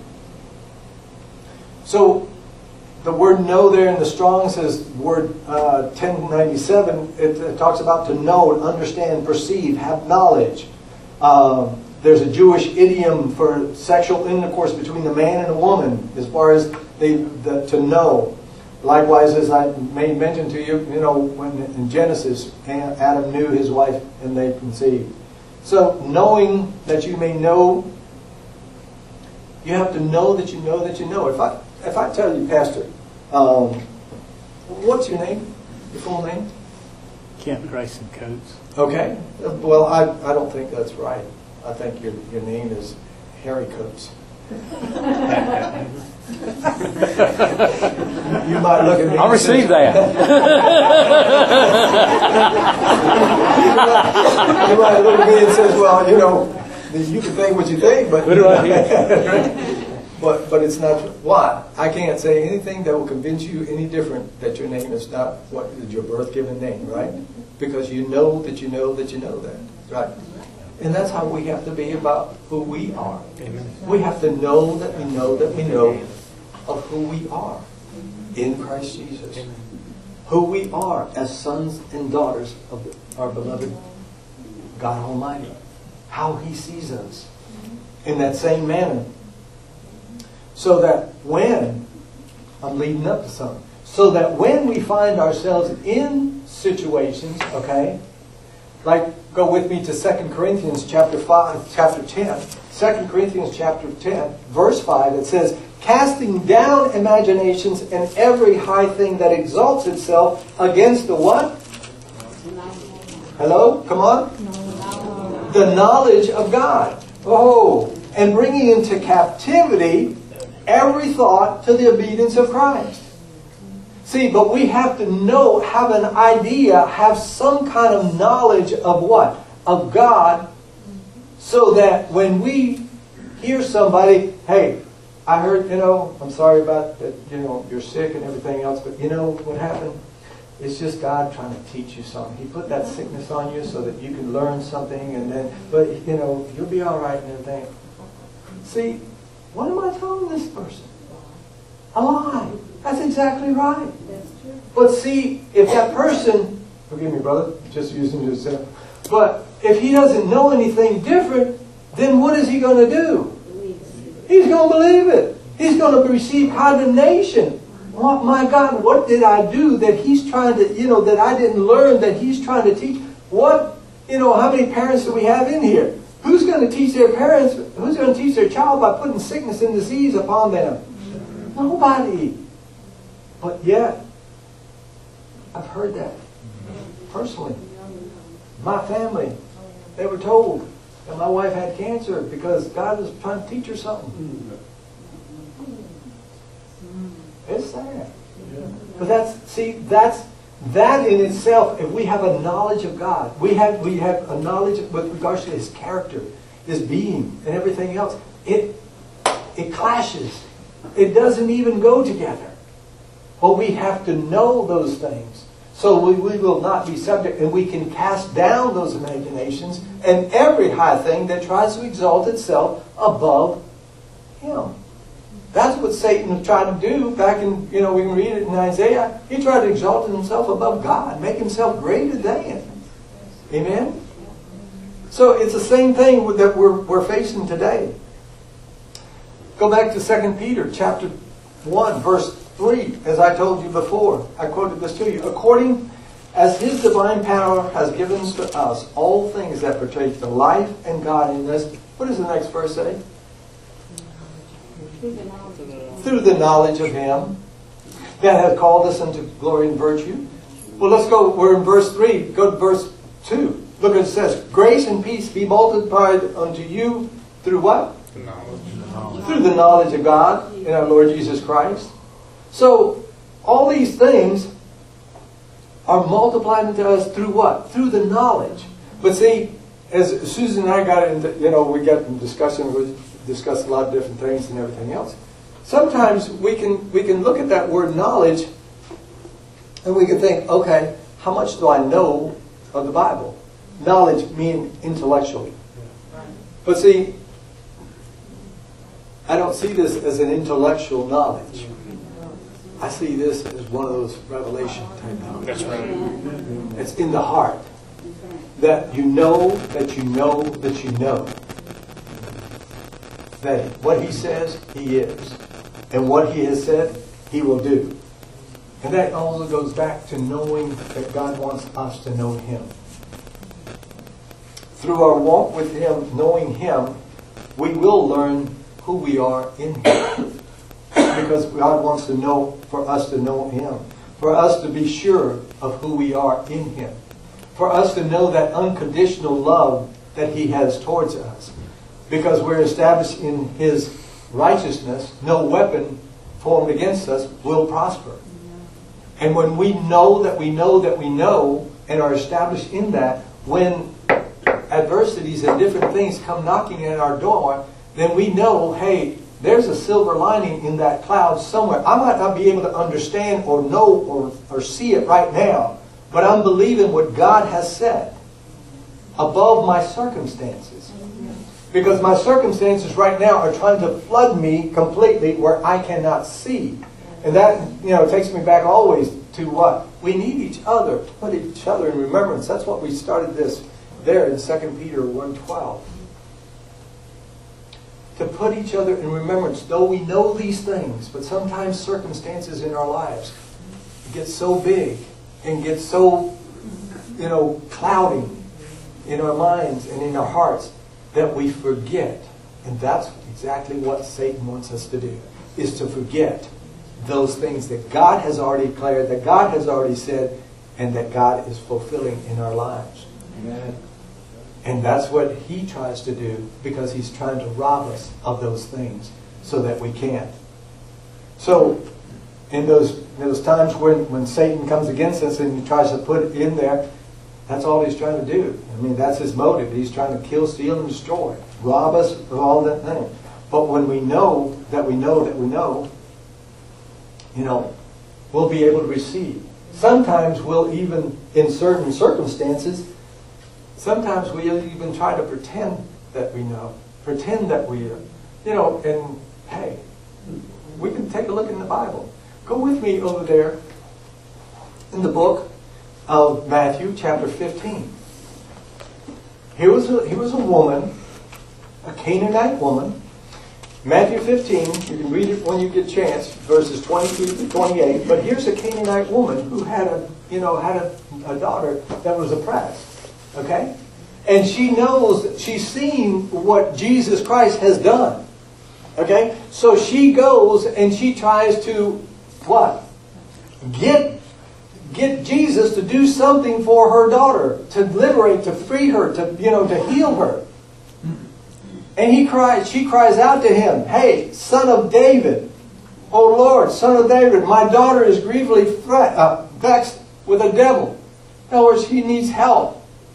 So, the word know there in the Strong says, word uh, ten ninety-seven, it, it talks about to know, understand, perceive, have knowledge. Um, there's a Jewish idiom for sexual intercourse between a man and a woman, as far as they, the, to know. Likewise, as I made mention to you, you know, when in Genesis, Adam knew his wife and they conceived. So, knowing that you may know, you have to know that you know that you know. If I if I tell you, Pastor, um, what's your name? Your full name? Kent Grayson Coates. Okay. Well, I I don't think that's right. I think your your name is Harry Coates. You might look at me. I'll receive that. You might look at me and says, "Well, you know, you can think what you think, but Put it right here." but but it's not. Why? I can't say anything that will convince you any different that your name is not what is your birth-given name, right? Because you know that you know that you know that, right? And that's how we have to be about who we are. Amen. We have to know that we know that we know of who we are in Christ Jesus. Amen. Who we are as sons and daughters of our beloved God Almighty. How he sees us in that same manner. So that when, I'm leading up to something, so that when we find ourselves in situations, okay, like, go with me to Second Corinthians chapter five, chapter ten. Second Corinthians chapter ten, verse five, it says, casting down imaginations and every high thing that exalts itself against the what? Hello? Come on? The knowledge of God. Oh, and bringing into captivity every thought to the obedience of Christ. See, but we have to know, have an idea, have some kind of knowledge of what? Of God, so that when we hear somebody, hey, I heard, you know, I'm sorry about that, you know, you're sick and everything else, but you know what happened? It's just God trying to teach you something. He put that sickness on you so that you can learn something, and then, but, you know, you'll be all right and everything. See, what am I telling this person? A lie. That's exactly right. That's true. But see, if that person, forgive me, brother, just using your example, but if he doesn't know anything different, then what is he going to do? He's going to believe it. He's going to receive condemnation. Oh, my God, what did I do that he's trying to, you know, that I didn't learn, that he's trying to teach? What, you know, how many parents do we have in here? Who's going to teach their parents, who's going to teach their child by putting sickness and disease upon them? Nobody. But yet, I've heard that personally. My family, they were told that my wife had cancer because God was trying to teach her something. It's sad. But that's, see, that's, that in itself, if we have a knowledge of God, we have, we have a knowledge with regards to His character, His being, and everything else, it, it clashes. It doesn't even go together. But we have to know those things So we, we will not be subject, and we can cast down those imaginations and every high thing that tries to exalt itself above Him. That's what Satan was trying to do back in, you know, we can read it in Isaiah. He tried to exalt himself above God, make himself greater than. Amen? So it's the same thing that we're, we're facing today. Go back to Second Peter chapter one, verse three, as I told you before. I quoted this to you. According as His divine power has given to us all things that pertain to life and godliness. What does the next verse say? Through the knowledge of Him that hath called us unto glory and virtue. Well, let's go. We're in verse three. Go to verse two. Look what it says. Grace and peace be multiplied unto you through what? The knowledge. Through the knowledge of God in our Lord Jesus Christ. So, all these things are multiplied unto us through what? Through the knowledge. But see, as Susan and I got into, you know, we got in discussion, we discussed a lot of different things and everything else. Sometimes we can we can look at that word knowledge and we can think, okay, how much do I know of the Bible? Knowledge meaning intellectually. But see, I don't see this as an intellectual knowledge. I see this as one of those revelation type knowledge. That's right. It's in the heart. That you know, that you know, that you know. That what He says, He is. And what He has said, He will do. And that also goes back to knowing that God wants us to know Him. Through our walk with Him, knowing Him, we will learn who we are in Him. Because God wants to know, for us to know Him. For us to be sure of who we are in Him. For us to know that unconditional love that He has towards us. Because we're established in His righteousness, no weapon formed against us will prosper. And when we know that we know that we know, and are established in that, when adversities and different things come knocking at our door, then we know, hey, there's a silver lining in that cloud somewhere. I might not be able to understand or know or, or see it right now, but I'm believing what God has said above my circumstances. Because my circumstances right now are trying to flood me completely where I cannot see. And that, you know, takes me back always to what? We need each other, to put each other in remembrance. That's what we started this there in Second Peter one twelve. To put each other in remembrance, though we know these things, but sometimes circumstances in our lives get so big and get so, you know, clouding in our minds and in our hearts that we forget. And that's exactly what Satan wants us to do, is to forget those things that God has already declared, that God has already said, and that God is fulfilling in our lives. Amen. And that's what he tries to do, because he's trying to rob us of those things so that we can't. So, in those those times when, when Satan comes against us and he tries to put it in there, that's all he's trying to do. I mean, that's his motive. He's trying to kill, steal, and destroy. Rob us of all that thing. But when we know that we know that we know, you know, we'll be able to receive. Sometimes we'll even, in certain circumstances, sometimes we'll even try to pretend that we know. Pretend that we are. You know, and hey, we can take a look in the Bible. Go with me over there in the book of Matthew, chapter fifteen. Here was a, here was a woman, a Canaanite woman. Matthew fifteen, you can read it when you get a chance, verses twenty-two to twenty-eight. But here's a Canaanite woman who had a, you know, had a, a daughter that was oppressed. Okay? And she knows, she's seen what Jesus Christ has done. Okay? So she goes and she tries to, what? Get, get Jesus to do something for her daughter, to liberate, to free her, to, you know, to heal her. And he cries, she cries out to him, "Hey, son of David, O Lord, son of David, my daughter is grievously fret, uh, vexed with a devil." In other words, she needs help.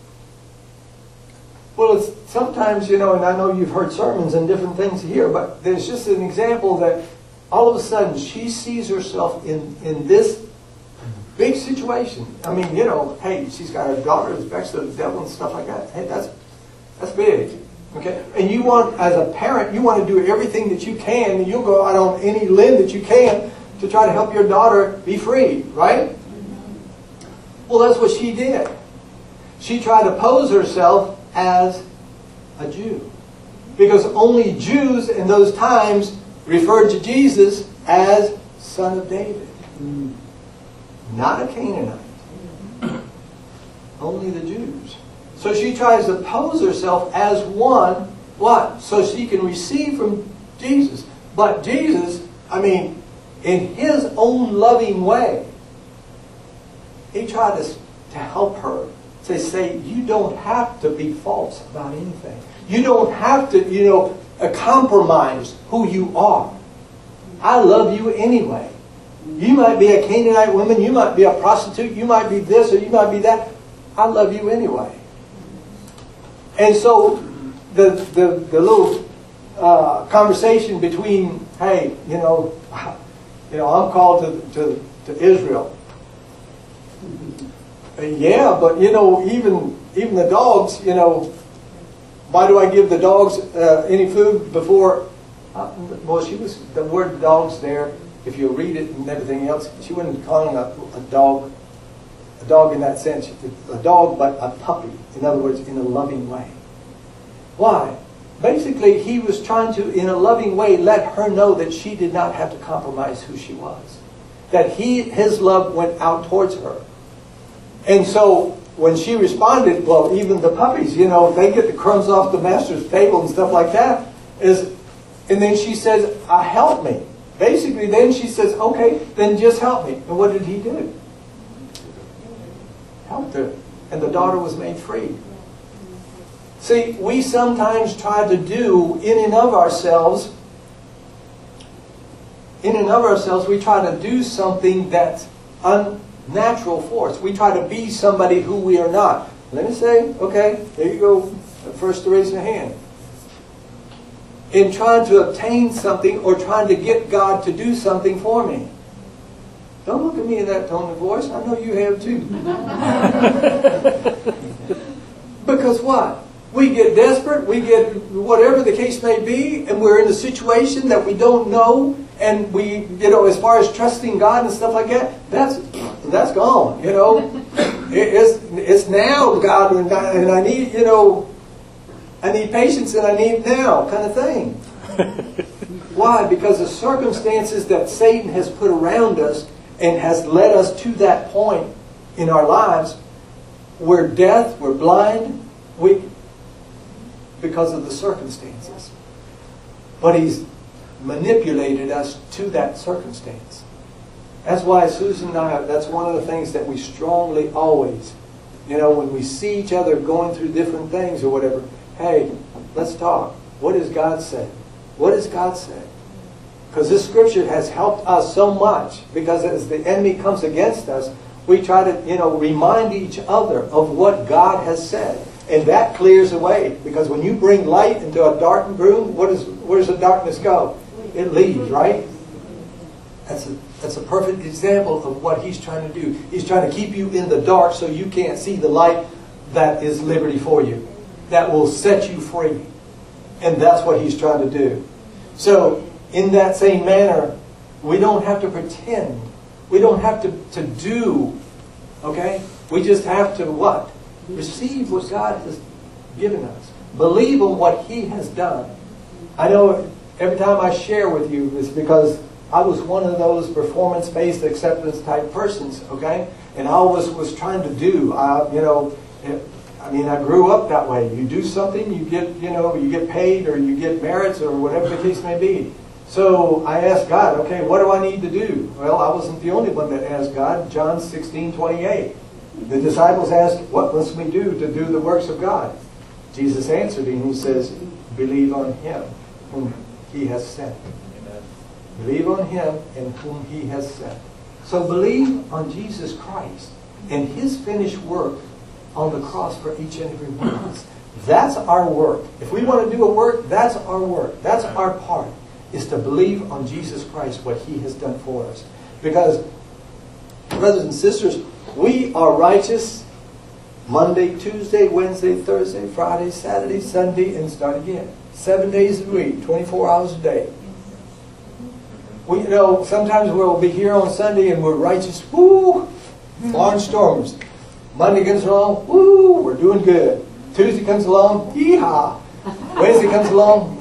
Well, it's sometimes, you know, and I know you've heard sermons and different things here, but there's just an example that all of a sudden she sees herself in, in this big situation. I mean, you know, hey, she's got a daughter who's vexed with the devil and stuff like that. Hey, that's that's big. Okay? And you want, as a parent, you want to do everything that you can, and you'll go out on any limb that you can to try to help your daughter be free, right? Well, that's what she did. She tried to pose herself as a Jew. Because only Jews in those times referred to Jesus as Son of David. Not a Canaanite. Only the Jews. So she tries to pose herself as one, what? So she can receive from Jesus. But Jesus, I mean, in His own loving way, He tried to, to help her. To say, you don't have to be false about anything. You don't have to, you know, uh, compromise who you are. I love you anyway. You might be a Canaanite woman, you might be a prostitute, you might be this or you might be that. I love you anyway. And so the the, the little uh, conversation between, hey, you know, you know, I'm called to to, to Israel. Uh, yeah, but you know, even even the dogs, you know, why do I give the dogs uh, any food before? Uh, well, she was, the word dogs there, if you read it and everything else, she wasn't calling a, a dog a dog in that sense, a dog, but a puppy. In other words, in a loving way. Why? Basically, he was trying to, in a loving way, let her know that she did not have to compromise who she was. That he, his love went out towards her. And so, when she responded, well, even the puppies, you know, they get the crumbs off the master's table and stuff like that. Is, and then she says, uh, help me. Basically, then she says, okay, then just help me. And what did he do? Helped her. And the daughter was made free. See, we sometimes try to do in and of ourselves, in and of ourselves, we try to do something that's unnatural for us. We try to be somebody who we are not. Let me say, okay, there you go, first to raise your hand. In trying to obtain something or trying to get God to do something for me. Don't look at me in that tone of voice. I know you have too. Because what? We get desperate, we get whatever the case may be, and we're in a situation that we don't know, and we, you know, as far as trusting God and stuff like that, that's that's gone, you know. It, it's, it's now, God, and I, and I need, you know, I need patience and I need now, kind of thing. Why? Because the circumstances that Satan has put around us and has led us to that point in our lives, we're deaf, we're blind, we, because of the circumstances. But he's manipulated us to that circumstance. That's why Susan and I, that's one of the things that we strongly always, you know, when we see each other going through different things or whatever, hey, let's talk. What does God say? What does God say? Because this scripture has helped us so much, because as the enemy comes against us, we try to, you know, remind each other of what God has said. And that clears away. Because when you bring light into a darkened room, what is, where does the darkness go? It leaves, right? That's a, that's a perfect example of what he's trying to do. He's trying to keep you in the dark so you can't see the light that is liberty for you. That will set you free. And that's what he's trying to do. So, in that same manner, we don't have to pretend. We don't have to, to do. Okay? We just have to what? Receive what God has given us. Believe in what He has done. I know every time I share with you is because I was one of those performance-based acceptance type persons, okay? And I always was trying to do. I, you know, I mean, I grew up that way. You do something, you get, you know, you get paid or you get merits or whatever the case may be. So I asked God, okay, what do I need to do? Well, I wasn't the only one that asked God. John sixteen twenty-eight. The disciples asked, what must we do to do the works of God? Jesus answered and He says, believe on Him whom He has sent. Amen. Believe on Him and whom He has sent. So believe on Jesus Christ and His finished work on the cross for each and every one of us. That's our work. If we want to do a work, that's our work. That's our part, is to believe on Jesus Christ, what He has done for us. Because brothers and sisters, we are righteous Monday, Tuesday, Wednesday, Thursday, Friday, Saturday, Sunday, and start again. Seven days a week, twenty-four hours a day. We, you know, sometimes we'll be here on Sunday and we're righteous. Woo! Barn storms. Monday comes along. Woo! We're doing good. Tuesday comes along. Yee-haw! Wednesday comes along.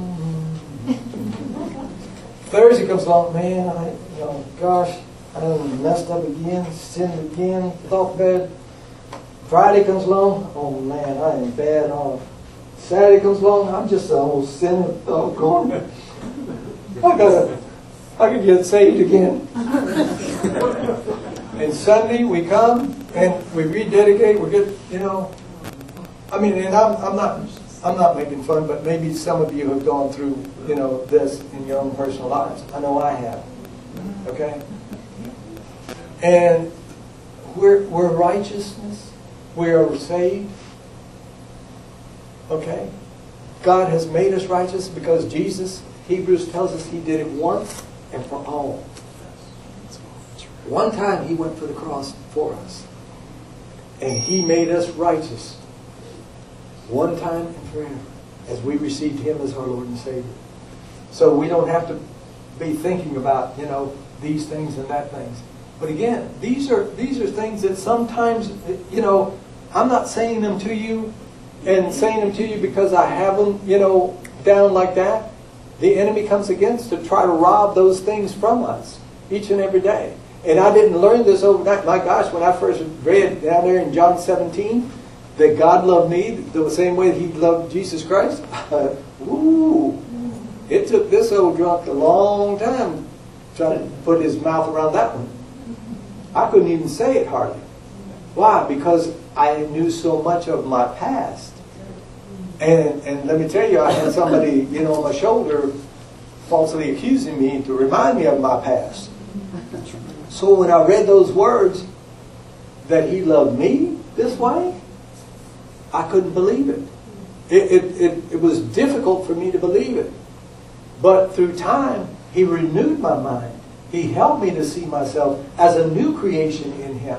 Thursday comes along. Man, I, you know, gosh, I done messed up again, sinned again, thought bad. Friday comes along. Oh man, I am bad off. Saturday comes along. I'm just an old sinner. Doggone it. I gotta. I could get saved again. And Sunday we come and we rededicate. We get, you know. I mean, and I'm, I'm not, I'm not making fun, but maybe some of you have gone through, you know, this in your own personal lives. I know I have. Okay. And we're we're righteousness. We are saved. Okay. God has made us righteous because Jesus, Hebrews tells us, He did it once and for all. One time He went for the cross for us. And He made us righteous. One time and forever. As we received Him as our Lord and Savior. So we don't have to be thinking about, you know, these things and that things. But again, these are these are things that sometimes, you know, I'm not saying them to you and saying them to you because I have them, you know, down like that. The enemy comes against to try to rob those things from us each and every day. And I didn't learn this overnight. My gosh, when I first read down there in John seventeen that God loved me the same way that He loved Jesus Christ, ooh, it took this old drunk a long time trying to put his mouth around that one. I couldn't even say it hardly. Why? Because I knew so much of my past. And and let me tell you, I had somebody, you know, on my shoulder falsely accusing me to remind me of my past. So when I read those words, that He loved me this way, I couldn't believe it. It, it, it, it was difficult for me to believe it. But through time, He renewed my mind. He helped me to see myself as a new creation in Him.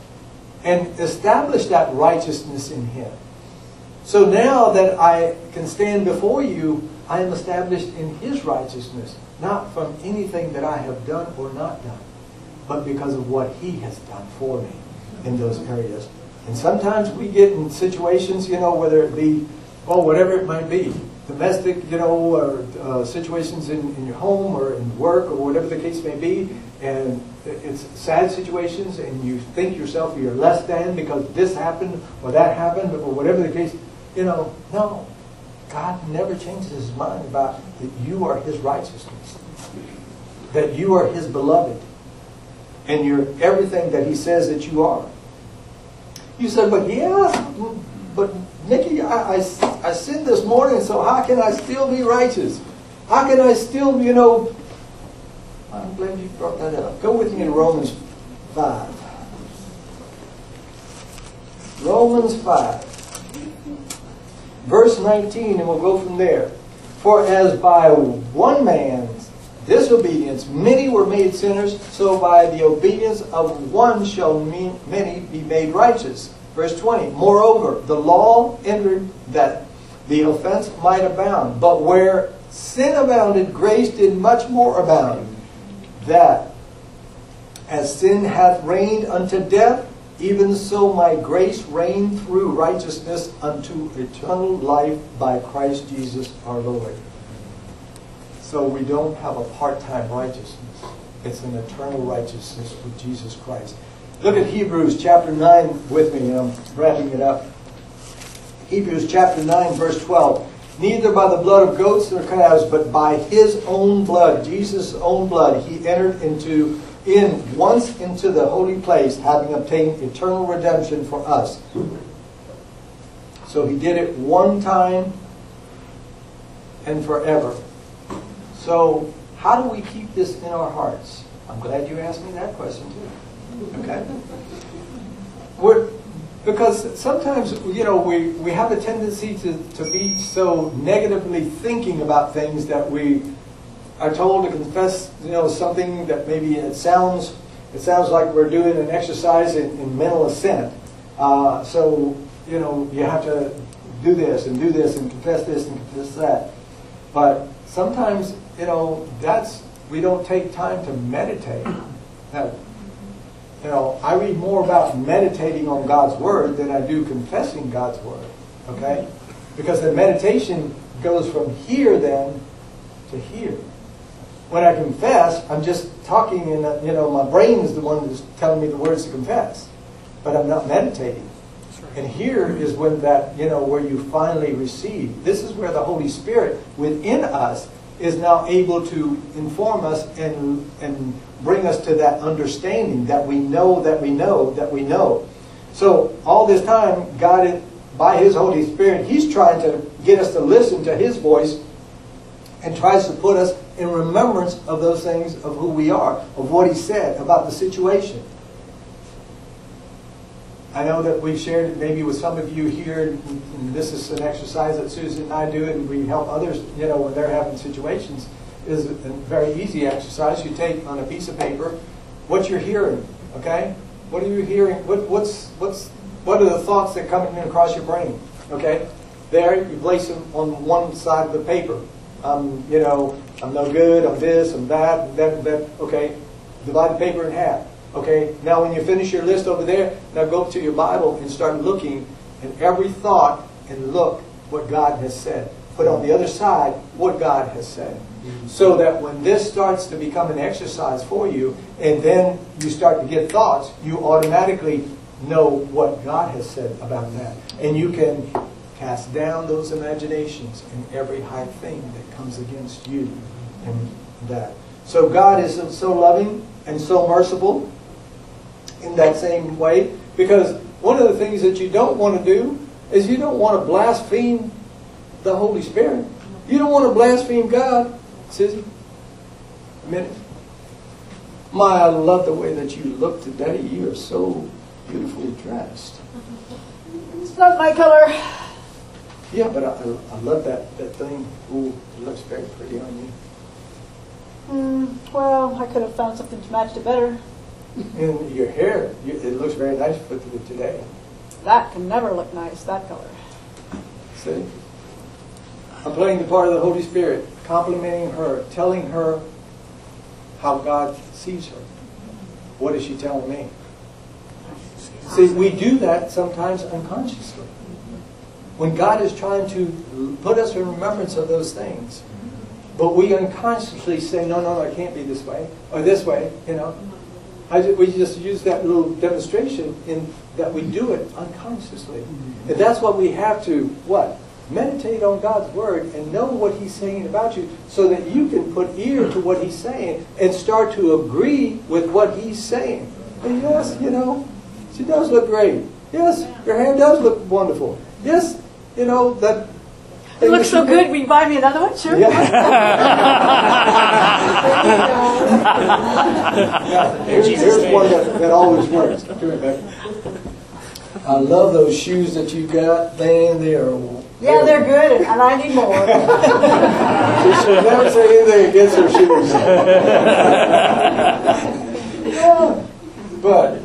And establish that righteousness in Him. So now that I can stand before you, I am established in His righteousness. Not from anything that I have done or not done. But because of what He has done for me in those areas. And sometimes we get in situations, you know, whether it be, well, whatever it might be. Domestic, you know, or uh, situations in, in your home or in work or whatever the case may be. And it's sad situations and you think yourself you're less than because this happened or that happened or whatever the case. You know, no. God never changes His mind about that you are His righteousness. That you are His beloved. And you're everything that He says that you are. You said, but yeah, but Nikki, I, I, I sinned this morning, so how can I still be righteous? How can I still, you know... I'm glad you brought that up. Go with me in Romans five. Romans five. Verse nineteen, and we'll go from there. For as by one man's disobedience many were made sinners, so by the obedience of one shall many be made righteous. Verse twenty, moreover, the law entered that the offense might abound. But where sin abounded, grace did much more abound. That as sin hath reigned unto death, even so my grace reigned through righteousness unto eternal life by Christ Jesus our Lord. So we don't have a part-time righteousness. It's an eternal righteousness with Jesus Christ. Look at Hebrews chapter nine with me, and I'm wrapping it up. Hebrews chapter nine, verse twelve. Neither by the blood of goats or calves, but by His own blood, Jesus' own blood, He entered into in once into the holy place, having obtained eternal redemption for us. So He did it one time and forever. So how do we keep this in our hearts? I'm glad you asked me that question too. Okay? We're, because sometimes, you know, we, we have a tendency to, to be so negatively thinking about things that we are told to confess, you know, something that maybe it sounds It sounds like we're doing an exercise in, in mental assent. Uh, so, you know, you have to do this and do this and confess this and confess that. But sometimes, you know, that's, we don't take time to meditate. Now, you know, I read more about meditating on God's Word than I do confessing God's Word. Okay? Because the meditation goes from here then to here. When I confess, I'm just talking and, you know, my brain is the one that's telling me the words to confess. But I'm not meditating. And here is when that, you know, where you finally receive. This is where the Holy Spirit within us is now able to inform us and, and bring us to that understanding that we know, that we know, that we know. So all this time, God, by His Holy Spirit, He's trying to get us to listen to His voice and tries to put us in remembrance of those things of who we are, of what He said about the situation. I know that we've shared it maybe with some of you here, and this is an exercise that Susan and I do, and we help others, you know, when they're having situations. It is a very easy exercise. You take on a piece of paper what you're hearing, okay? What are you hearing? What, what's, what's, what are the thoughts that come in across your brain, okay? There, you place them on one side of the paper. Um, you know, I'm no good, I'm this, I'm that, that, that, okay? Divide the paper in half. Okay, now when you finish your list over there, now go to your Bible and start looking at every thought and look what God has said. Put on the other side what God has said. Mm-hmm. So that when this starts to become an exercise for you, and then you start to get thoughts, you automatically know what God has said about that. And you can cast down those imaginations and every high thing that comes against you and that. So God is so loving and so merciful in that same way, because one of the things that you don't want to do is you don't want to blaspheme the Holy Spirit. You don't want to blaspheme God. Susie, a minute. My, I love the way that you look today. You are so beautifully dressed. It's not my color. Yeah, but I, I love that, that thing. Ooh, it looks very pretty on you. Mm, well, I could have found something to match it better. And your hair, you, it looks very nice for today. That can never look nice, that color. See? I'm playing the part of the Holy Spirit, complimenting her, telling her how God sees her. What is she telling me? See, we do that sometimes unconsciously. When God is trying to put us in remembrance of those things, but we unconsciously say, no, no, no, it can't be this way, or this way, you know. I just, we just use that little demonstration in that we do it unconsciously. And that's what we have to, what? Meditate on God's Word and know what He's saying about you so that you can put ear to what He's saying and start to agree with what He's saying. And yes, you know, she does look great. Yes, your hair does look wonderful. Yes, you know, that... It looks so good, will you buy me another one? Sure. Yeah. Yeah, here's, here's one that, that always works. Come here, Rebecca. I love those shoes that you got, man. They are. Yeah, they're good, and I need more. She should never say anything against her shoes. Yeah, but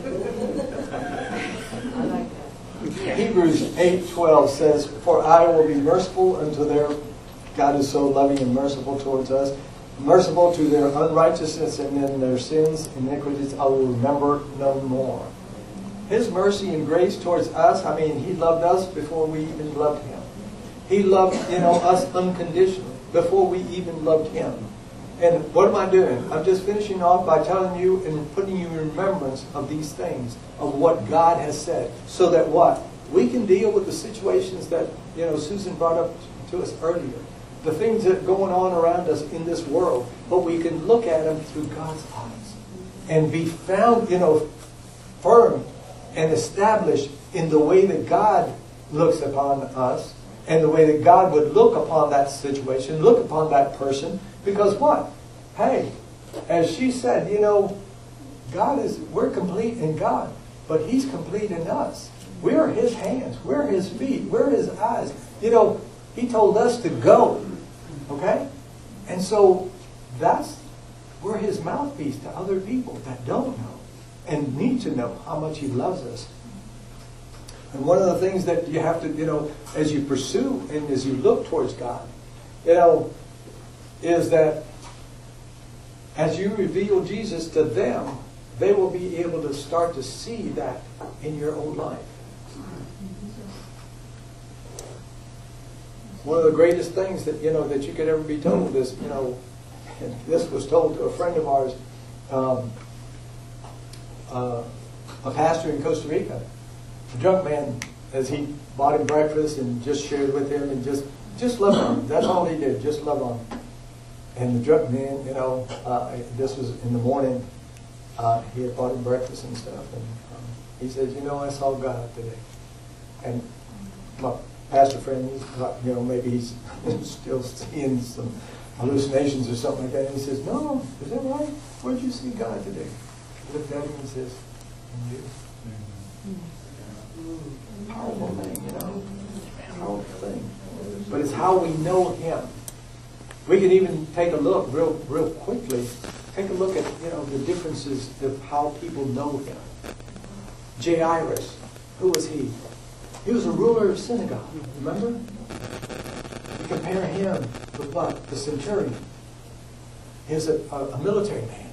Hebrews eight twelve says, "For I will be merciful unto their." God is so loving and merciful towards us. Merciful to their unrighteousness, and in their sins, iniquities, I will remember no more. His mercy and grace towards us, I mean, He loved us before we even loved Him. He loved, you know, us unconditionally before we even loved Him. And what am I doing? I'm just finishing off by telling you and putting you in remembrance of these things, of what God has said, so that what? We can deal with the situations that, you know, Susan brought up to us earlier. The things that are going on around us in this world, but we can look at them through God's eyes and be found, you know, firm and established in the way that God looks upon us and the way that God would look upon that situation, look upon that person. Because what? Hey, as she said, you know, God is, we're complete in God, but He's complete in us. We're His hands. We're His feet. We're His eyes. You know, He told us to go. Okay? And so that's, we're His mouthpiece to other people that don't know. and need to know how much He loves us. And one of the things that you have to, you know, as you pursue and as you look towards God, you know, is that as you reveal Jesus to them, they will be able to start to see that in your own life. One of the greatest things that, you know, that you could ever be told is, you know, and this was told to a friend of ours, um, uh, a pastor in Costa Rica. A drunk man, as he bought him breakfast and just shared with him and just, just loved on him. That's all he did, just love on him. And the drunk man, you know, uh, this was in the morning, uh, he had bought him breakfast and stuff, and um, he said, you know, I saw God today. And my pastor friend, he's thought, you know, maybe he's still seeing some hallucinations or something like that. And he says, no, is that right? Where'd you see God today? He looked at him and says, in you. Powerful thing, you know. Powerful thing. But it's how we know Him. We can even take a look real real quickly. Take a look at, you know, the differences of how people know Him. Jairus, who was he? He was a ruler of synagogue, remember? You compare him with what? The centurion. He was a, a, a military man.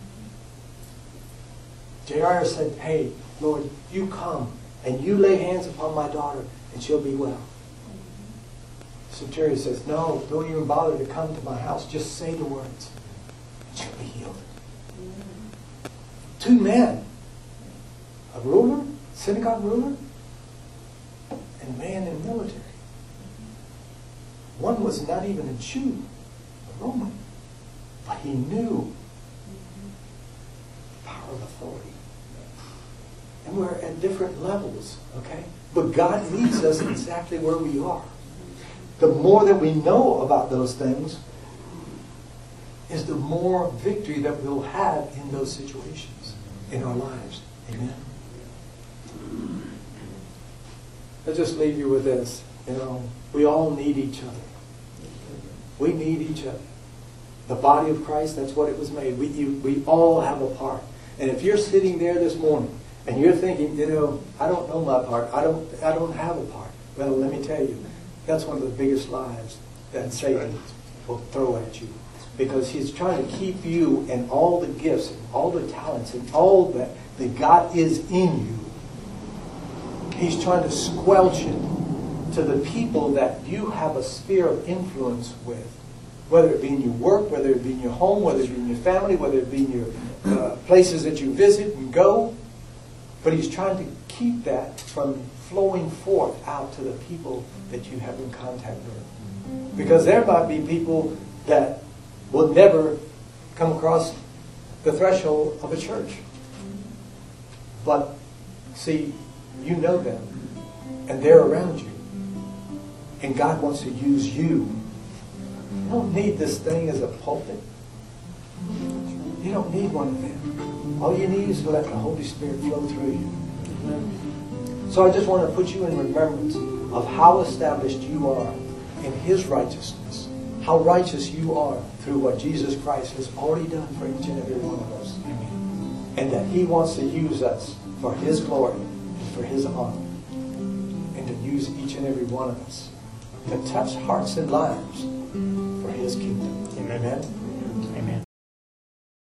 Jairus said, hey, Lord, you come and you lay hands upon my daughter and she'll be well. The centurion says, no, don't even bother to come to my house. Just say the words and she'll be healed. Two men, a ruler, synagogue ruler, and a man in the military. One was not even a Jew, a Roman, but he knew the power of authority. And we're at different levels, okay? But God meets us exactly where we are. The more that we know about those things is the more victory that we'll have in those situations in our lives. Amen? I'll just leave you with this. You know, we all need each other. We need each other. The body of Christ, that's what it was made. We, you, we all have a part. And if you're sitting there this morning and you're thinking, you know, I don't know my part. I don't, I don't have a part. Well, let me tell you, that's one of the biggest lies that Satan will throw at you. Because he's trying to keep you and all the gifts and all the talents and all that, that God is in you. He's trying to squelch it to the people that you have a sphere of influence with. Whether it be in your work, whether it be in your home, whether it be in your family, whether it be in your uh, places that you visit and go. But he's trying to keep that from flowing forth out to the people that you have in contact with. Because there might be people that will never come across the threshold of a church. But see, you know them, and they're around you. And God wants to use you. You don't need this thing as a pulpit. You don't need one of them. All you need is to let the Holy Spirit flow through you. So I just want to put you in remembrance of how established you are in His righteousness. How righteous you are through what Jesus Christ has already done for each and every one of us. And that He wants to use us for His glory and for His honor. And to use each and every one of us to touch hearts and lives for His kingdom. Amen. Amen.